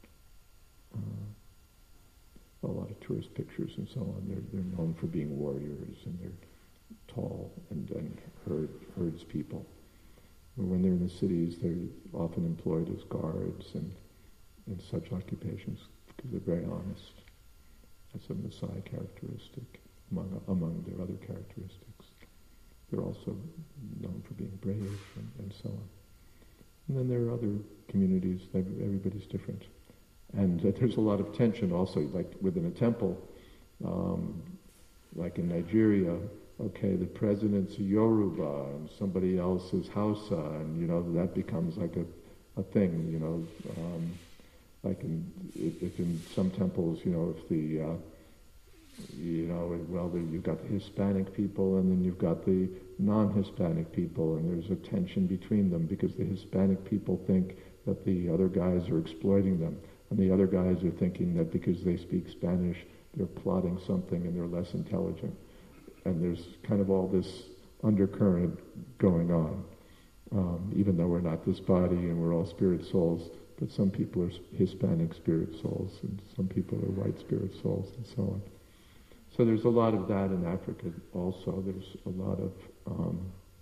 uh, a lot of tourist pictures and so on. They're, they're known for being warriors, and they're tall and, and herd, herds people. When they're in the cities, they're often employed as guards and in such occupations because they're very honest. That's a Maasai characteristic among, among their other characteristics. They're also known for being brave and, and so on. And then there are other communities, everybody's different. And uh, there's a lot of tension also, like within a temple, um, like in Nigeria, okay, the president's a Yoruba and somebody else is Hausa, and you know, that becomes like a, a thing, you know. Um, like in, if, if in some temples, you know, if the, uh, you know, well, the, you've got the Hispanic people and then you've got the non-Hispanic people, and there's a tension between them because the Hispanic people think that the other guys are exploiting them, and the other guys are thinking that because they speak Spanish, they're plotting something and they're less intelligent. And there's kind of all this undercurrent going on, um, even though we're not this body and we're all spirit souls, but some people are Hispanic spirit souls and some people are white spirit souls and so on. So there's a lot of that in Africa also. There's a lot of um,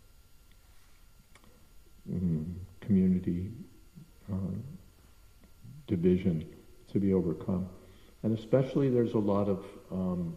mm, community um, division to be overcome. And especially there's a lot of um,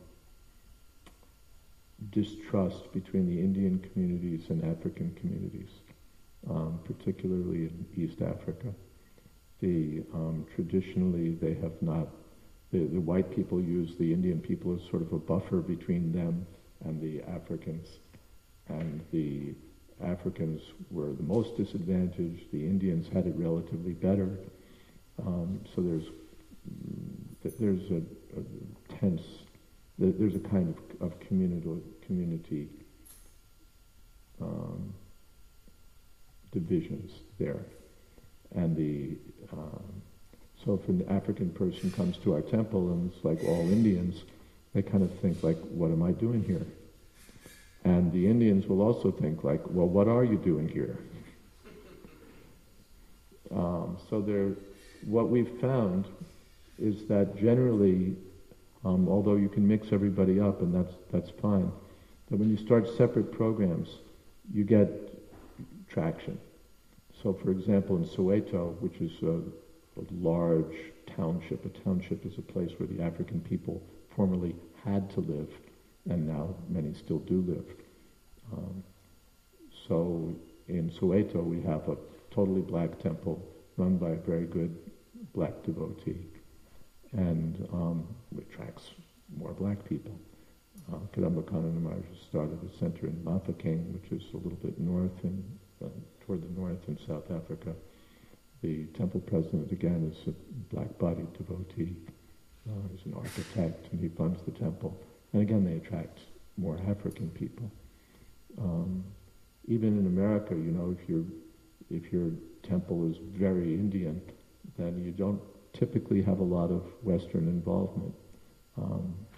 distrust between the Indian communities and African communities, um, particularly in East Africa. The, um, traditionally they have not The, the white people use the Indian people as sort of a buffer between them and the Africans. And the Africans were the most disadvantaged. The Indians had it relatively better. Um, so there's there's a, a tense, there's a kind of, of community, community um, divisions there. And the um, So if an African person comes to our temple and it's like all Indians, they kind of think like, what am I doing here? And the Indians will also think like, well, what are you doing here? um, so there, what we've found is that generally, um, although you can mix everybody up and that's that's fine, that when you start separate programs, you get traction. So for example, in Soweto, which is a a large township. A township is a place where the African people formerly had to live, and now many still do live. Um, so in Soweto we have a totally black temple run by a very good black devotee, and um, it attracts more black people. Uh, Kadamba Kanana Maharaj started a center in Mafeking, which is a little bit north in, uh, toward the north in South Africa. The temple president, again, is a black-bodied devotee. Uh, he's an architect, and he funds the temple. And again, they attract more African people. Um, even in America, you know, if your if your temple is very Indian, then you don't typically have a lot of Western involvement. Um,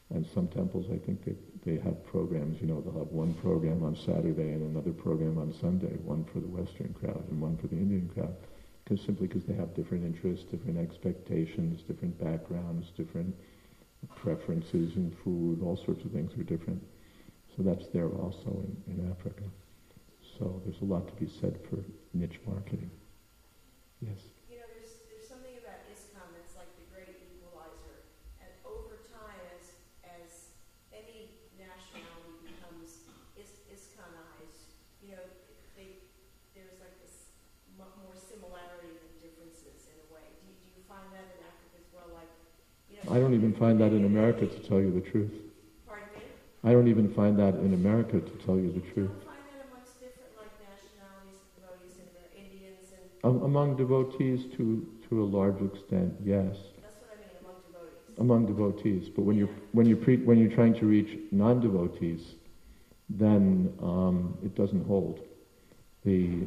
And some temples, I think they, they have programs, you know, they'll have one program on Saturday and another program on Sunday, one for the Western crowd and one for the Indian crowd. Because simply because they have different interests, different expectations, different backgrounds, different preferences in food, all sorts of things are different. So that's there also in, in Africa. So there's a lot to be said for niche marketing. Yes? You know, there's there's something about ISKCON that's like the great equalizer. And over time, as as any nationality becomes is, ISKCONized, you know, they there's like this m- more similarity than differences in a way. Do you, do you find that in Africa as well? Like, you know, I don't even find that in America, to tell you the truth. Pardon me? I don't even find that in America, to tell you the truth. You don't find that amongst different like nationalities, devotees, and uh, Indians and Um, among devotees, to to a large extent, yes. that's what I mean among devotees. Among devotees, but when you're when you pre- when you're trying to reach non-devotees, then um, it doesn't hold. The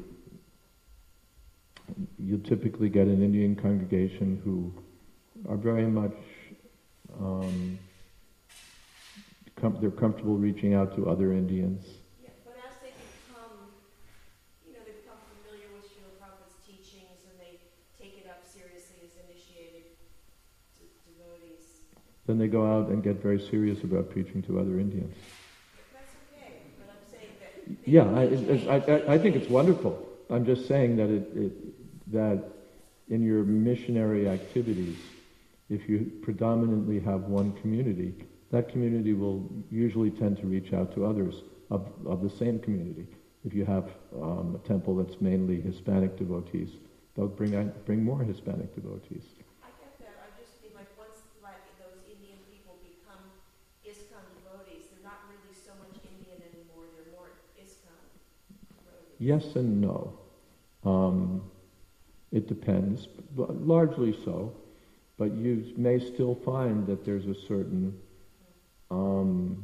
you typically get an Indian congregation who are very much um, com- they're comfortable reaching out to other Indians. Yeah, but as they become, you know, they become familiar with Srila Prabhupada's teachings and they take it up seriously as initiated d- devotees. Then they go out and get very serious about preaching to other Indians. That's okay, but I'm saying that. they- Yeah, I, they it, change, I, I, I they think it's change. wonderful. I'm just saying that it, it that in your missionary activities, if you predominantly have one community, that community will usually tend to reach out to others of, of the same community. If you have um, a temple that's mainly Hispanic devotees, they'll bring out, bring more Hispanic devotees. I get that. I just mean like once like those Indian people become ISKCON devotees, they're not really so much Indian anymore. They're more ISKCON devotees. Yes and no. Um, it depends, but largely so. But you may still find that there's a certain um,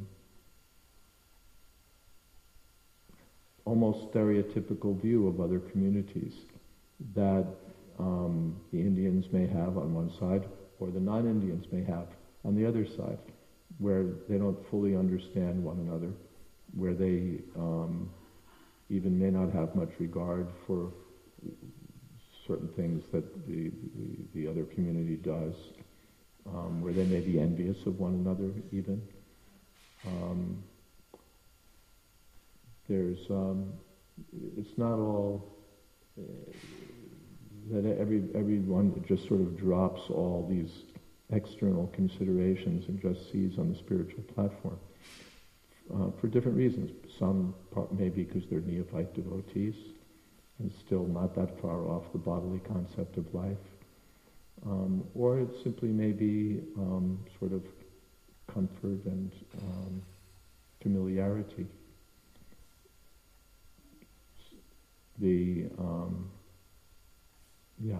almost stereotypical view of other communities that um, the Indians may have on one side, or the non-Indians may have on the other side, where they don't fully understand one another, where they um, even may not have much regard for certain things that the, the, the other community does, um, where they may be envious of one another even. Um, there's, um, it's not all uh, that every everyone just sort of drops all these external considerations and just sees on the spiritual platform uh, for different reasons. Some part maybe because they're neophyte devotees and still not that far off the bodily concept of life. Um, or it simply may be um, sort of comfort and um, familiarity. The, um, yeah.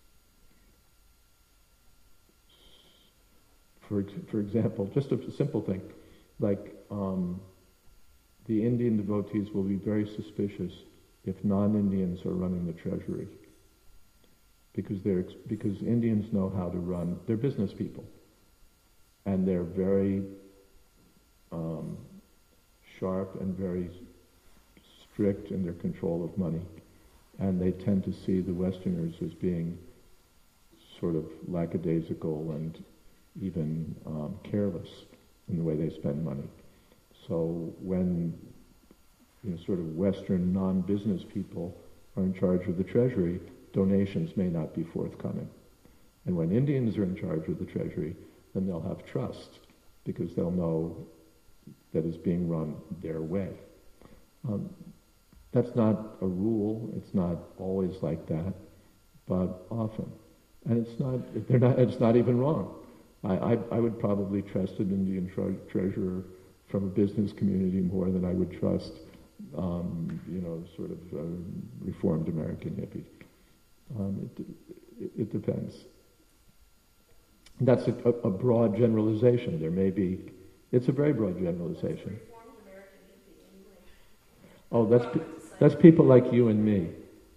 For, ex- for example, just a simple thing, like um, the Indian devotees will be very suspicious if non-Indians are running the treasury, because they're because Indians know how to run. They're business people, and they're very um, sharp and very strict in their control of money, and they tend to see the Westerners as being sort of lackadaisical and even um, careless in the way they spend money. So when you know, sort of Western non-business people are in charge of the treasury, donations may not be forthcoming. And when Indians are in charge of the treasury, then they'll have trust, because they'll know that it's being run their way. Um, that's not a rule, it's not always like that, but often. And it's not, they're not, it's not even wrong. I, I, I would probably trust an Indian tre- treasurer from a business community more than I would trust Um, you know, sort of uh, reformed American hippie. Um, it, it, it depends. That's a, a, a broad generalization. There may be, it's a very broad generalization. Reformed American hippie anyway. Oh, that's pe- that's people like you and me.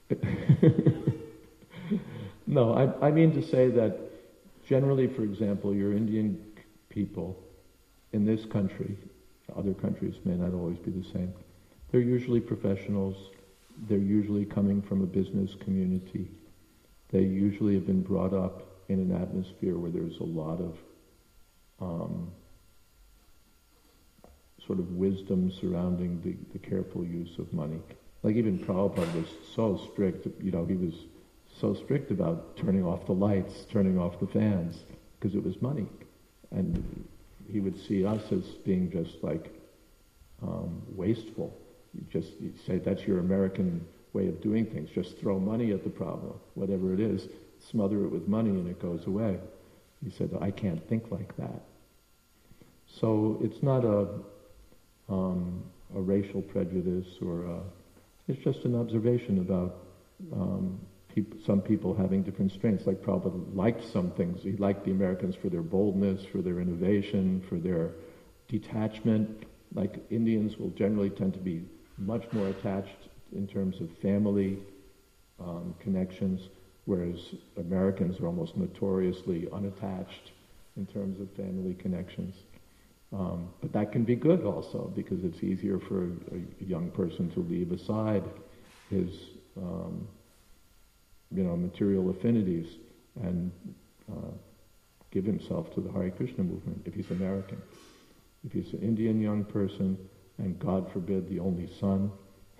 No, I, I mean to say that generally, for example, your Indian people in this country, other countries may not always be the same, they're usually professionals, they're usually coming from a business community, they usually have been brought up in an atmosphere where there's a lot of um, sort of wisdom surrounding the, the careful use of money. Like even Prabhupada was so strict, you know, he was so strict about turning off the lights, turning off the fans, because it was money. And he would see us as being just like um, wasteful. You just you say that's your American way of doing things. Just throw money at the problem, whatever it is, smother it with money and it goes away. He said, I can't think like that. So it's not a um, a racial prejudice or a, it's just an observation about um, peop- some people having different strengths. Like Prabhupada liked some things. He liked the Americans for their boldness, for their innovation, for their detachment. Like Indians will generally tend to be much more attached in terms of family um, connections, whereas Americans are almost notoriously unattached in terms of family connections. Um, but that can be good also, because it's easier for a, a young person to leave aside his, um, you know, material affinities and uh, give himself to the Hare Krishna movement if he's American. If he's an Indian young person, and God forbid the only son,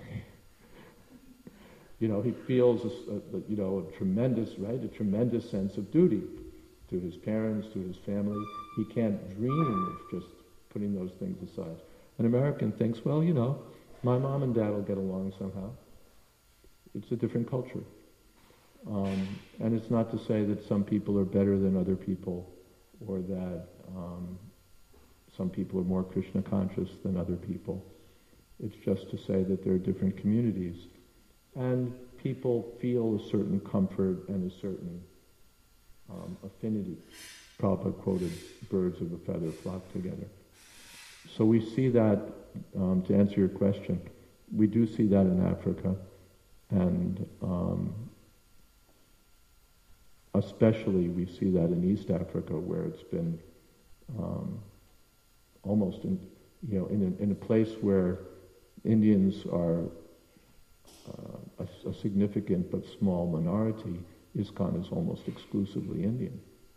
you know, he feels, a, a, you know, a tremendous, right, a tremendous sense of duty to his parents, to his family. He can't dream of just putting those things aside. An American thinks, well, you know, my mom and dad will get along somehow. It's a different culture. Um, and it's not to say that some people are better than other people, or that um, some people are more Krishna conscious than other people. It's just to say that there are different communities. And people feel a certain comfort and a certain um, affinity. Prabhupada quoted, birds of a feather flock together. So we see that, um, to answer your question, we do see that in Africa, and um, especially we see that in East Africa, where it's been um, almost in, you know, in a, in a place where Indians are uh, a, a significant but small minority. ISKCON is almost exclusively Indian.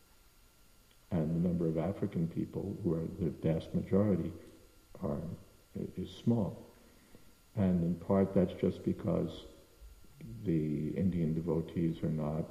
And the number of African people, who are the vast majority, are is small. And in part that's just because the Indian devotees are not,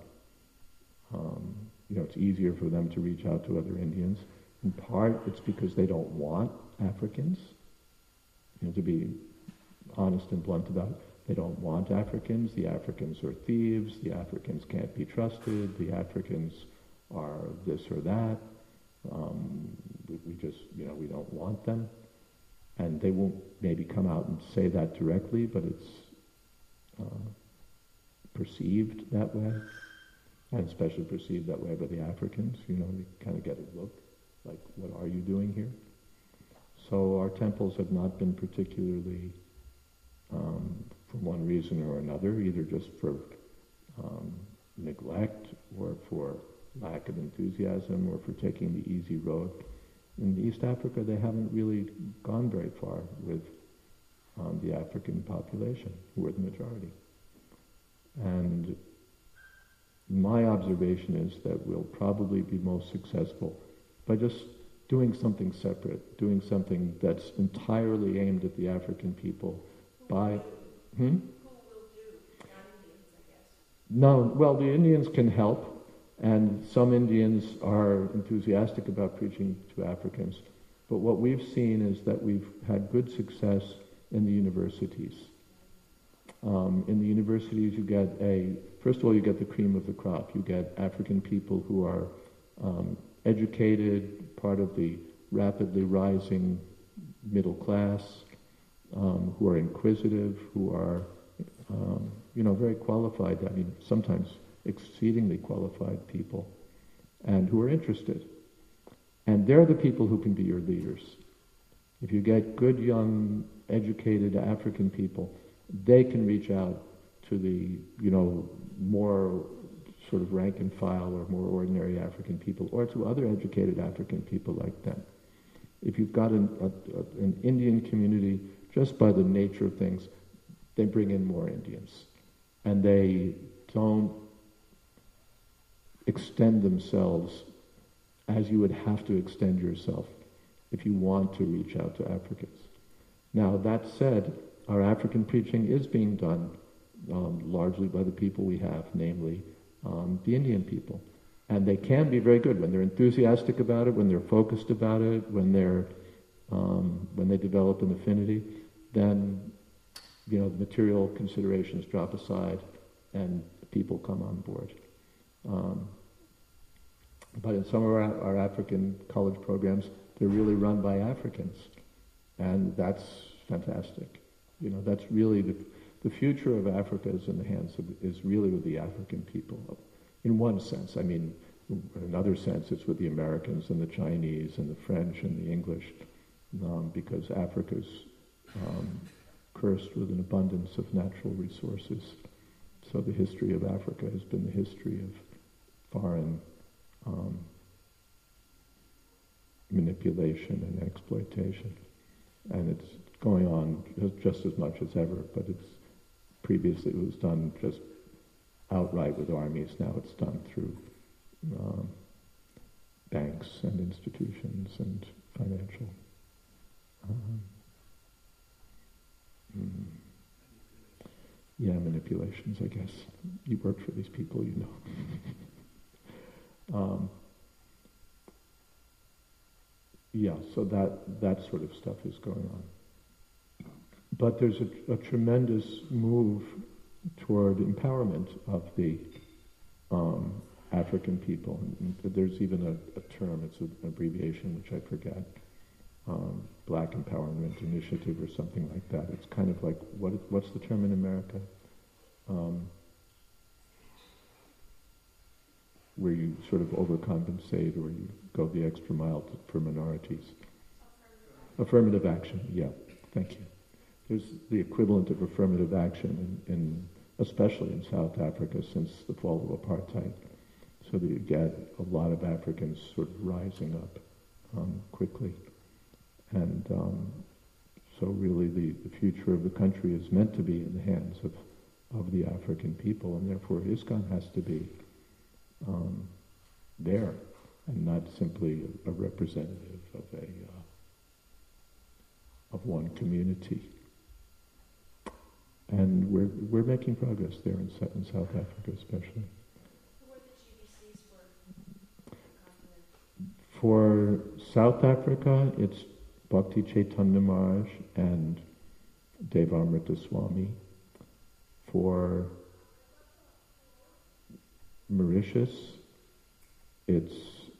um, you know, it's easier for them to reach out to other Indians. In part it's because they don't want Africans, you know, to be honest and blunt about it. They don't want Africans. The Africans are thieves. The Africans can't be trusted. The Africans are this or that. Um, we, we just, you know, we don't want them. And they won't maybe come out and say that directly, but it's uh, perceived that way, and especially perceived that way by the Africans. You know, they kind of get a look, like, what are you doing here? So our temples have not been particularly, um, for one reason or another, either just for um, neglect or for lack of enthusiasm or for taking the easy road. In East Africa, they haven't really gone very far with um, the African population, who are the majority. And my observation is that we'll probably be most successful by just doing something separate, doing something that's entirely aimed at the African people by... Hmm? Who will do? Not Indians, I guess. No, well, the Indians can help, and some Indians are enthusiastic about preaching to Africans. But what we've seen is that we've had good success in the universities. Um, in the universities, you get a, first of all, you get the cream of the crop. You get African people who are um, educated, part of the rapidly rising middle class, um, who are inquisitive, who are, um, you know, very qualified. I mean, sometimes exceedingly qualified people, and who are interested. And they're the people who can be your leaders. If you get good, young, educated African people, they can reach out to the, you know, more sort of rank and file or more ordinary African people, or to other educated African people like them. If you've got an, a, a, an Indian community, just by the nature of things, they bring in more Indians. And they don't extend themselves as you would have to extend yourself if you want to reach out to Africans. Now, that said, our African preaching is being done um, largely by the people we have, namely um, the Indian people. And they can be very good when they're enthusiastic about it, when they're focused about it, when they're um, when they develop an affinity. Then, you know, the material considerations drop aside, and people come on board. Um, but in some of our, our African college programs, they're really run by Africans, and that's fantastic. You know, that's really the the future of Africa is in the hands of is really with the African people. In one sense, I mean, in another sense, it's with the Americans and the Chinese and the French and the English, um, because Africa's um, cursed with an abundance of natural resources. So the history of Africa has been the history of foreign um, manipulation and exploitation, and it's going on just as much as ever. But it's previously it was done just outright with armies. Now it's done through um, banks and institutions and financial. Um, mm, yeah, manipulations, I guess. You work for these people, you know. um, yeah, so that, that sort of stuff is going on. But there's a, a tremendous move toward empowerment of the um, African people. And there's even a, a term, it's an abbreviation which I forget, um, Black Empowerment Initiative or something like that. It's kind of like, what, what's the term in America? Um, where you sort of overcompensate or you go the extra mile to, for minorities. Affirmative action, yeah, thank you. There's the equivalent of affirmative action in, in especially in South Africa since the fall of apartheid. So that you get a lot of Africans sort of rising up um, quickly. And um, so really the, the future of the country is meant to be in the hands of, of the African people, and therefore ISKCON has to be um, there and not simply a, a representative of a uh, of one community. And we're we're making progress there in, in South Africa, especially. Who are the G B Cs for? For South Africa, it's Bhakti Chaitanya Maharaj and Devamrita Swami. For Mauritius, it's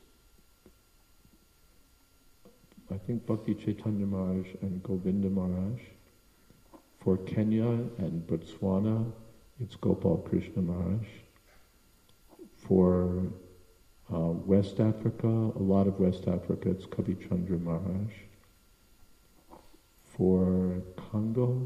I think Bhakti Chaitanya Maharaj and Govinda Maharaj. For Kenya and Botswana, it's Gopal Krishna Maharaj. For uh, West Africa, a lot of West Africa, it's Kavi Chandra Maharaj. For Congo,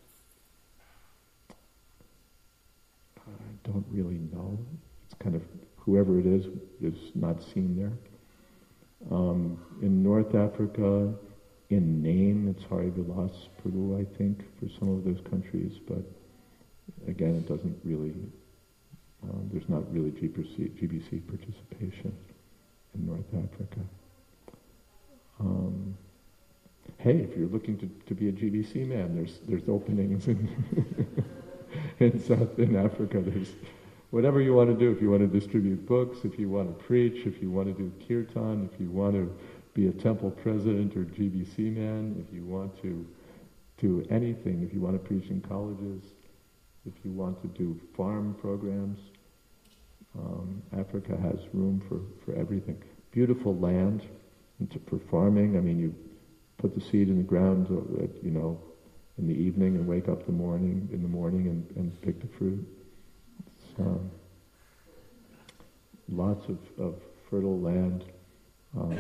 I don't really know. It's kind of, whoever it is, is not seen there. Um, in North Africa, in name, it's Hari Vilas Peru, I think, for some of those countries, but again, it doesn't really, um, there's not really G B C, G B C participation in North Africa. Um, hey, if you're looking to, to be a G B C man, there's there's openings in in South in Africa. There's whatever you want to do. If you want to distribute books, if you want to preach, if you want to do kirtan, if you want to be a temple president or G B C man, if you want to do anything, if you want to preach in colleges, if you want to do farm programs, um, Africa has room for, for everything. Beautiful land for farming. I mean, you put the seed in the ground, at, you know, in the evening and wake up the morning in the morning and, and pick the fruit. So, lots of, of fertile land. Um,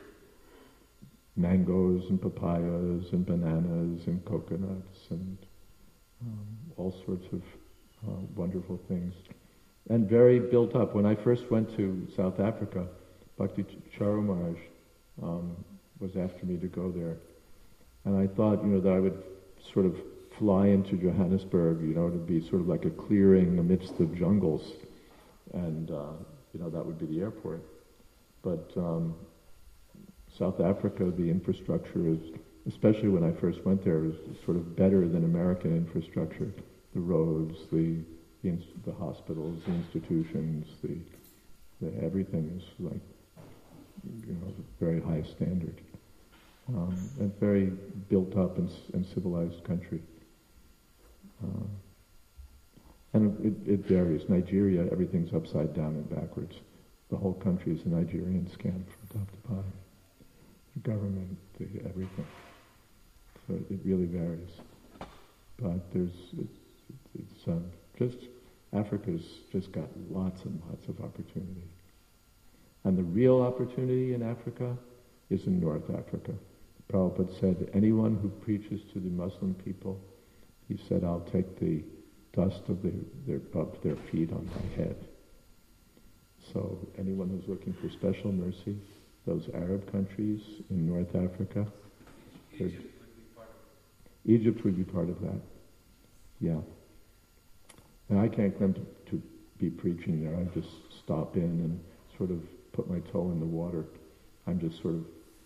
mangoes and papayas and bananas and coconuts and um, all sorts of uh, wonderful things. And very built up. When I first went to South Africa, Bhakti Charu Maharaj um, was after me to go there. And I thought, you know, that I would sort of fly into Johannesburg, you know, to be sort of like a clearing amidst the jungles. And, uh, you know, that would be the airport. But um, South Africa, the infrastructure is, especially when I first went there, is sort of better than American infrastructure. The roads, the the, inst- the hospitals, the institutions, the, the everything is like, you know, a very high standard. Um, and very built up and, and civilized country. Uh, and it, it varies. Nigeria, everything's upside down and backwards. The whole country is a Nigerian scam from top to bottom. The government, the everything. So it really varies. But there's, it's, it's um, just, Africa's just got lots and lots of opportunity. And the real opportunity in Africa is in North Africa. Prabhupada said, anyone who preaches to the Muslim people, he said, I'll take the dust of the, their, of their feet on my head. So anyone who's looking for special mercy, those Arab countries in North Africa, Egypt would be part of it. Egypt would be part of that. Yeah. And I can't claim to, to be preaching there. I just stop in and sort of put my toe in the water. I'm just sort of,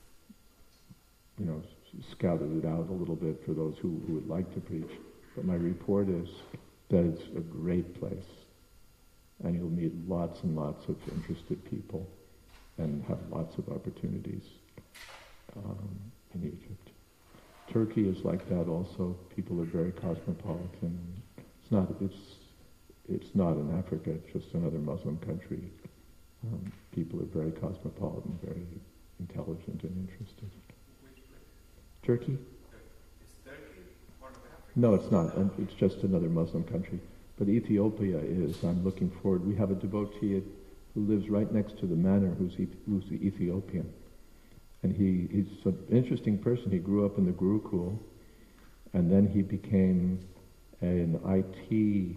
you know, scouted it out a little bit for those who, who would like to preach. But my report is that it's a great place. And you'll meet lots and lots of interested people and have lots of opportunities um, in Egypt. Turkey is like that also. People are very cosmopolitan. It's not, it's, it's not in Africa, it's just another Muslim country. Um, people are very cosmopolitan, very intelligent and interested. Which place? Turkey? Is Turkey part of Africa? No, it's not. And it's just another Muslim country. But Ethiopia is. I'm looking forward. We have a devotee who lives right next to the manor who's, who's the Ethiopian. And he, he's an interesting person. He grew up in the Gurukul, and then he became an I T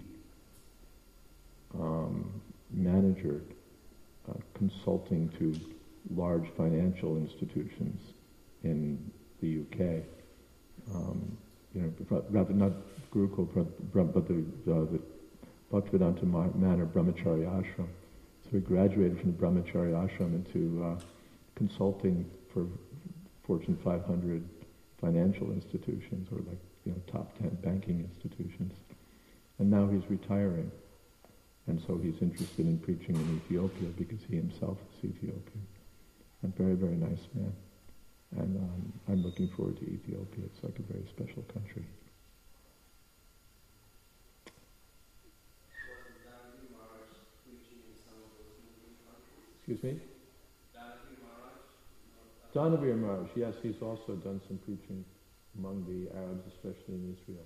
um, manager, uh, consulting to large financial institutions in the U K. Um, you know, rather not Gurukul, but the, uh, the Bhaktivedanta Manor Brahmachari Ashram. So he graduated from the Brahmachari Ashram into uh, consulting for Fortune five hundred financial institutions, or like, you know, top ten banking institutions. And now he's retiring. And so he's interested in preaching in Ethiopia because he himself is Ethiopian. And very, very nice man. And um, I'm looking forward to Ethiopia. It's like a very special country. Excuse me? Danavir Maharaj, yes, he's also done some preaching among the Arabs, especially in Israel.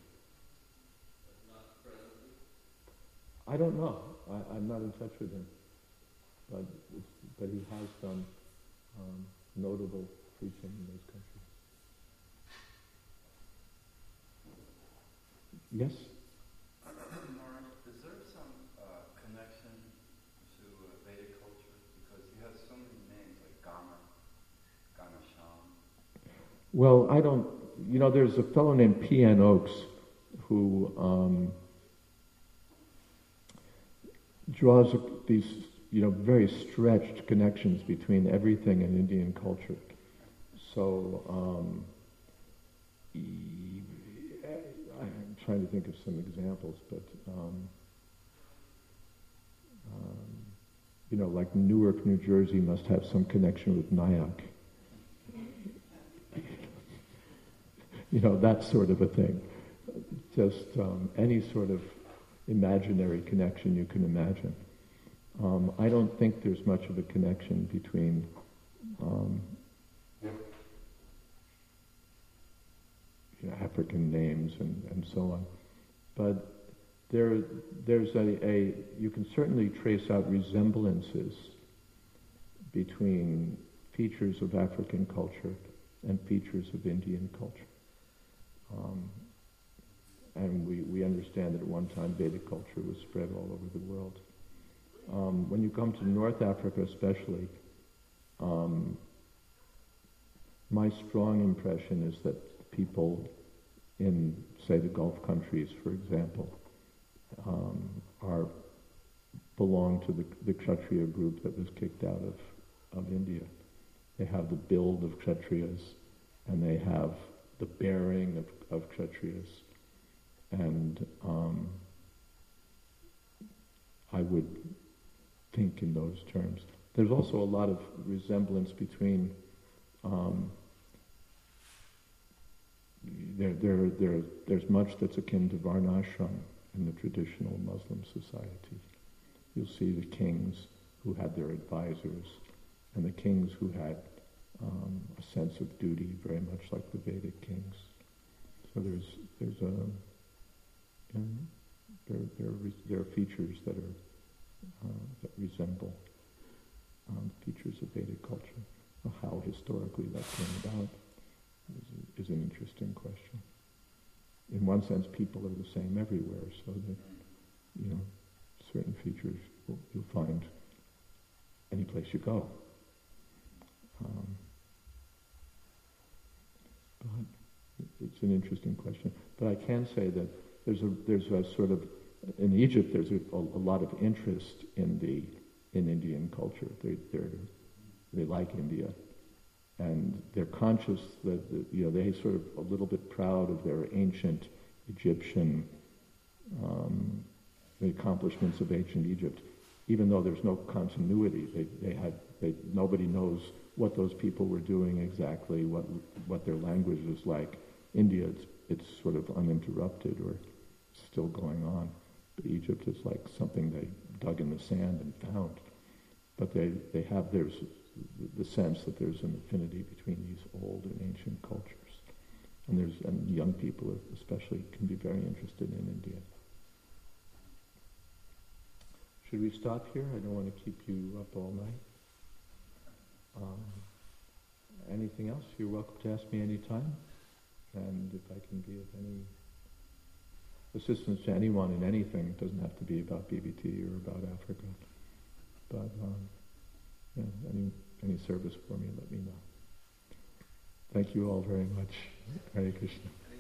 I don't know. I, I'm not in touch with him. But, it's, but he has done um, notable preaching in those countries. Yes? Maharaj, is there some uh, connection to uh, Vedic culture? Because you have so many names like Gama, Ganasham. Well, I don't, you know, there's a fellow named P N Oakes who um, draws these, you know, very stretched connections between everything in Indian culture. So, um, I'm trying to think of some examples, but, um, um, you know, like Newark, New Jersey must have some connection with Nyack. You know, that sort of a thing. Just um, any sort of imaginary connection you can imagine. Um, I don't think there's much of a connection between um, you know, African names and, and so on. But there, there's a, a, you can certainly trace out resemblances between features of African culture and features of Indian culture. Um, and we, we understand that at one time Vedic culture was spread all over the world. Um, when you come to North Africa especially, um, my strong impression is that people in, say, the Gulf countries, for example, um, are belong to the, the Kshatriya group that was kicked out of, of India. They have the build of Kshatriyas, and they have the bearing of, of Kshatriyas. And um, I would think in those terms. There's also a lot of resemblance between um, there, there, there, there's much that's akin to Varnashram in the traditional Muslim society. You'll see the kings who had their advisors, and the kings who had um, a sense of duty, very much like the Vedic kings. So there's there's a you know, there there are, re- there are features that are uh, that resemble um, features of Vedic culture. Well, how historically that came about is, is an interesting question. In one sense, people are the same everywhere, so that you know certain features will, you'll find any place you go. Um, but it's an interesting question. But I can say that there's a there's a sort of in Egypt there's a, a lot of interest in the in Indian culture. They they they like India, and they're conscious that you know they sort of a little bit proud of their ancient Egyptian um, the accomplishments of ancient Egypt, even though there's no continuity. They they had they nobody knows what those people were doing exactly, what what their language was like. India, it's it's sort of uninterrupted or still going on. But Egypt is like something they dug in the sand and found. But they, they have there's the sense that there's an affinity between these old and ancient cultures. And there's and young people especially can be very interested in India. Should we stop here? I don't want to keep you up all night. Um, anything else? You're welcome to ask me anytime. And if I can be of any assistance to anyone in anything, it doesn't have to be about B B T or about Africa. But um, yeah, any any service for me, let me know. Thank you all very much. Hare Krishna.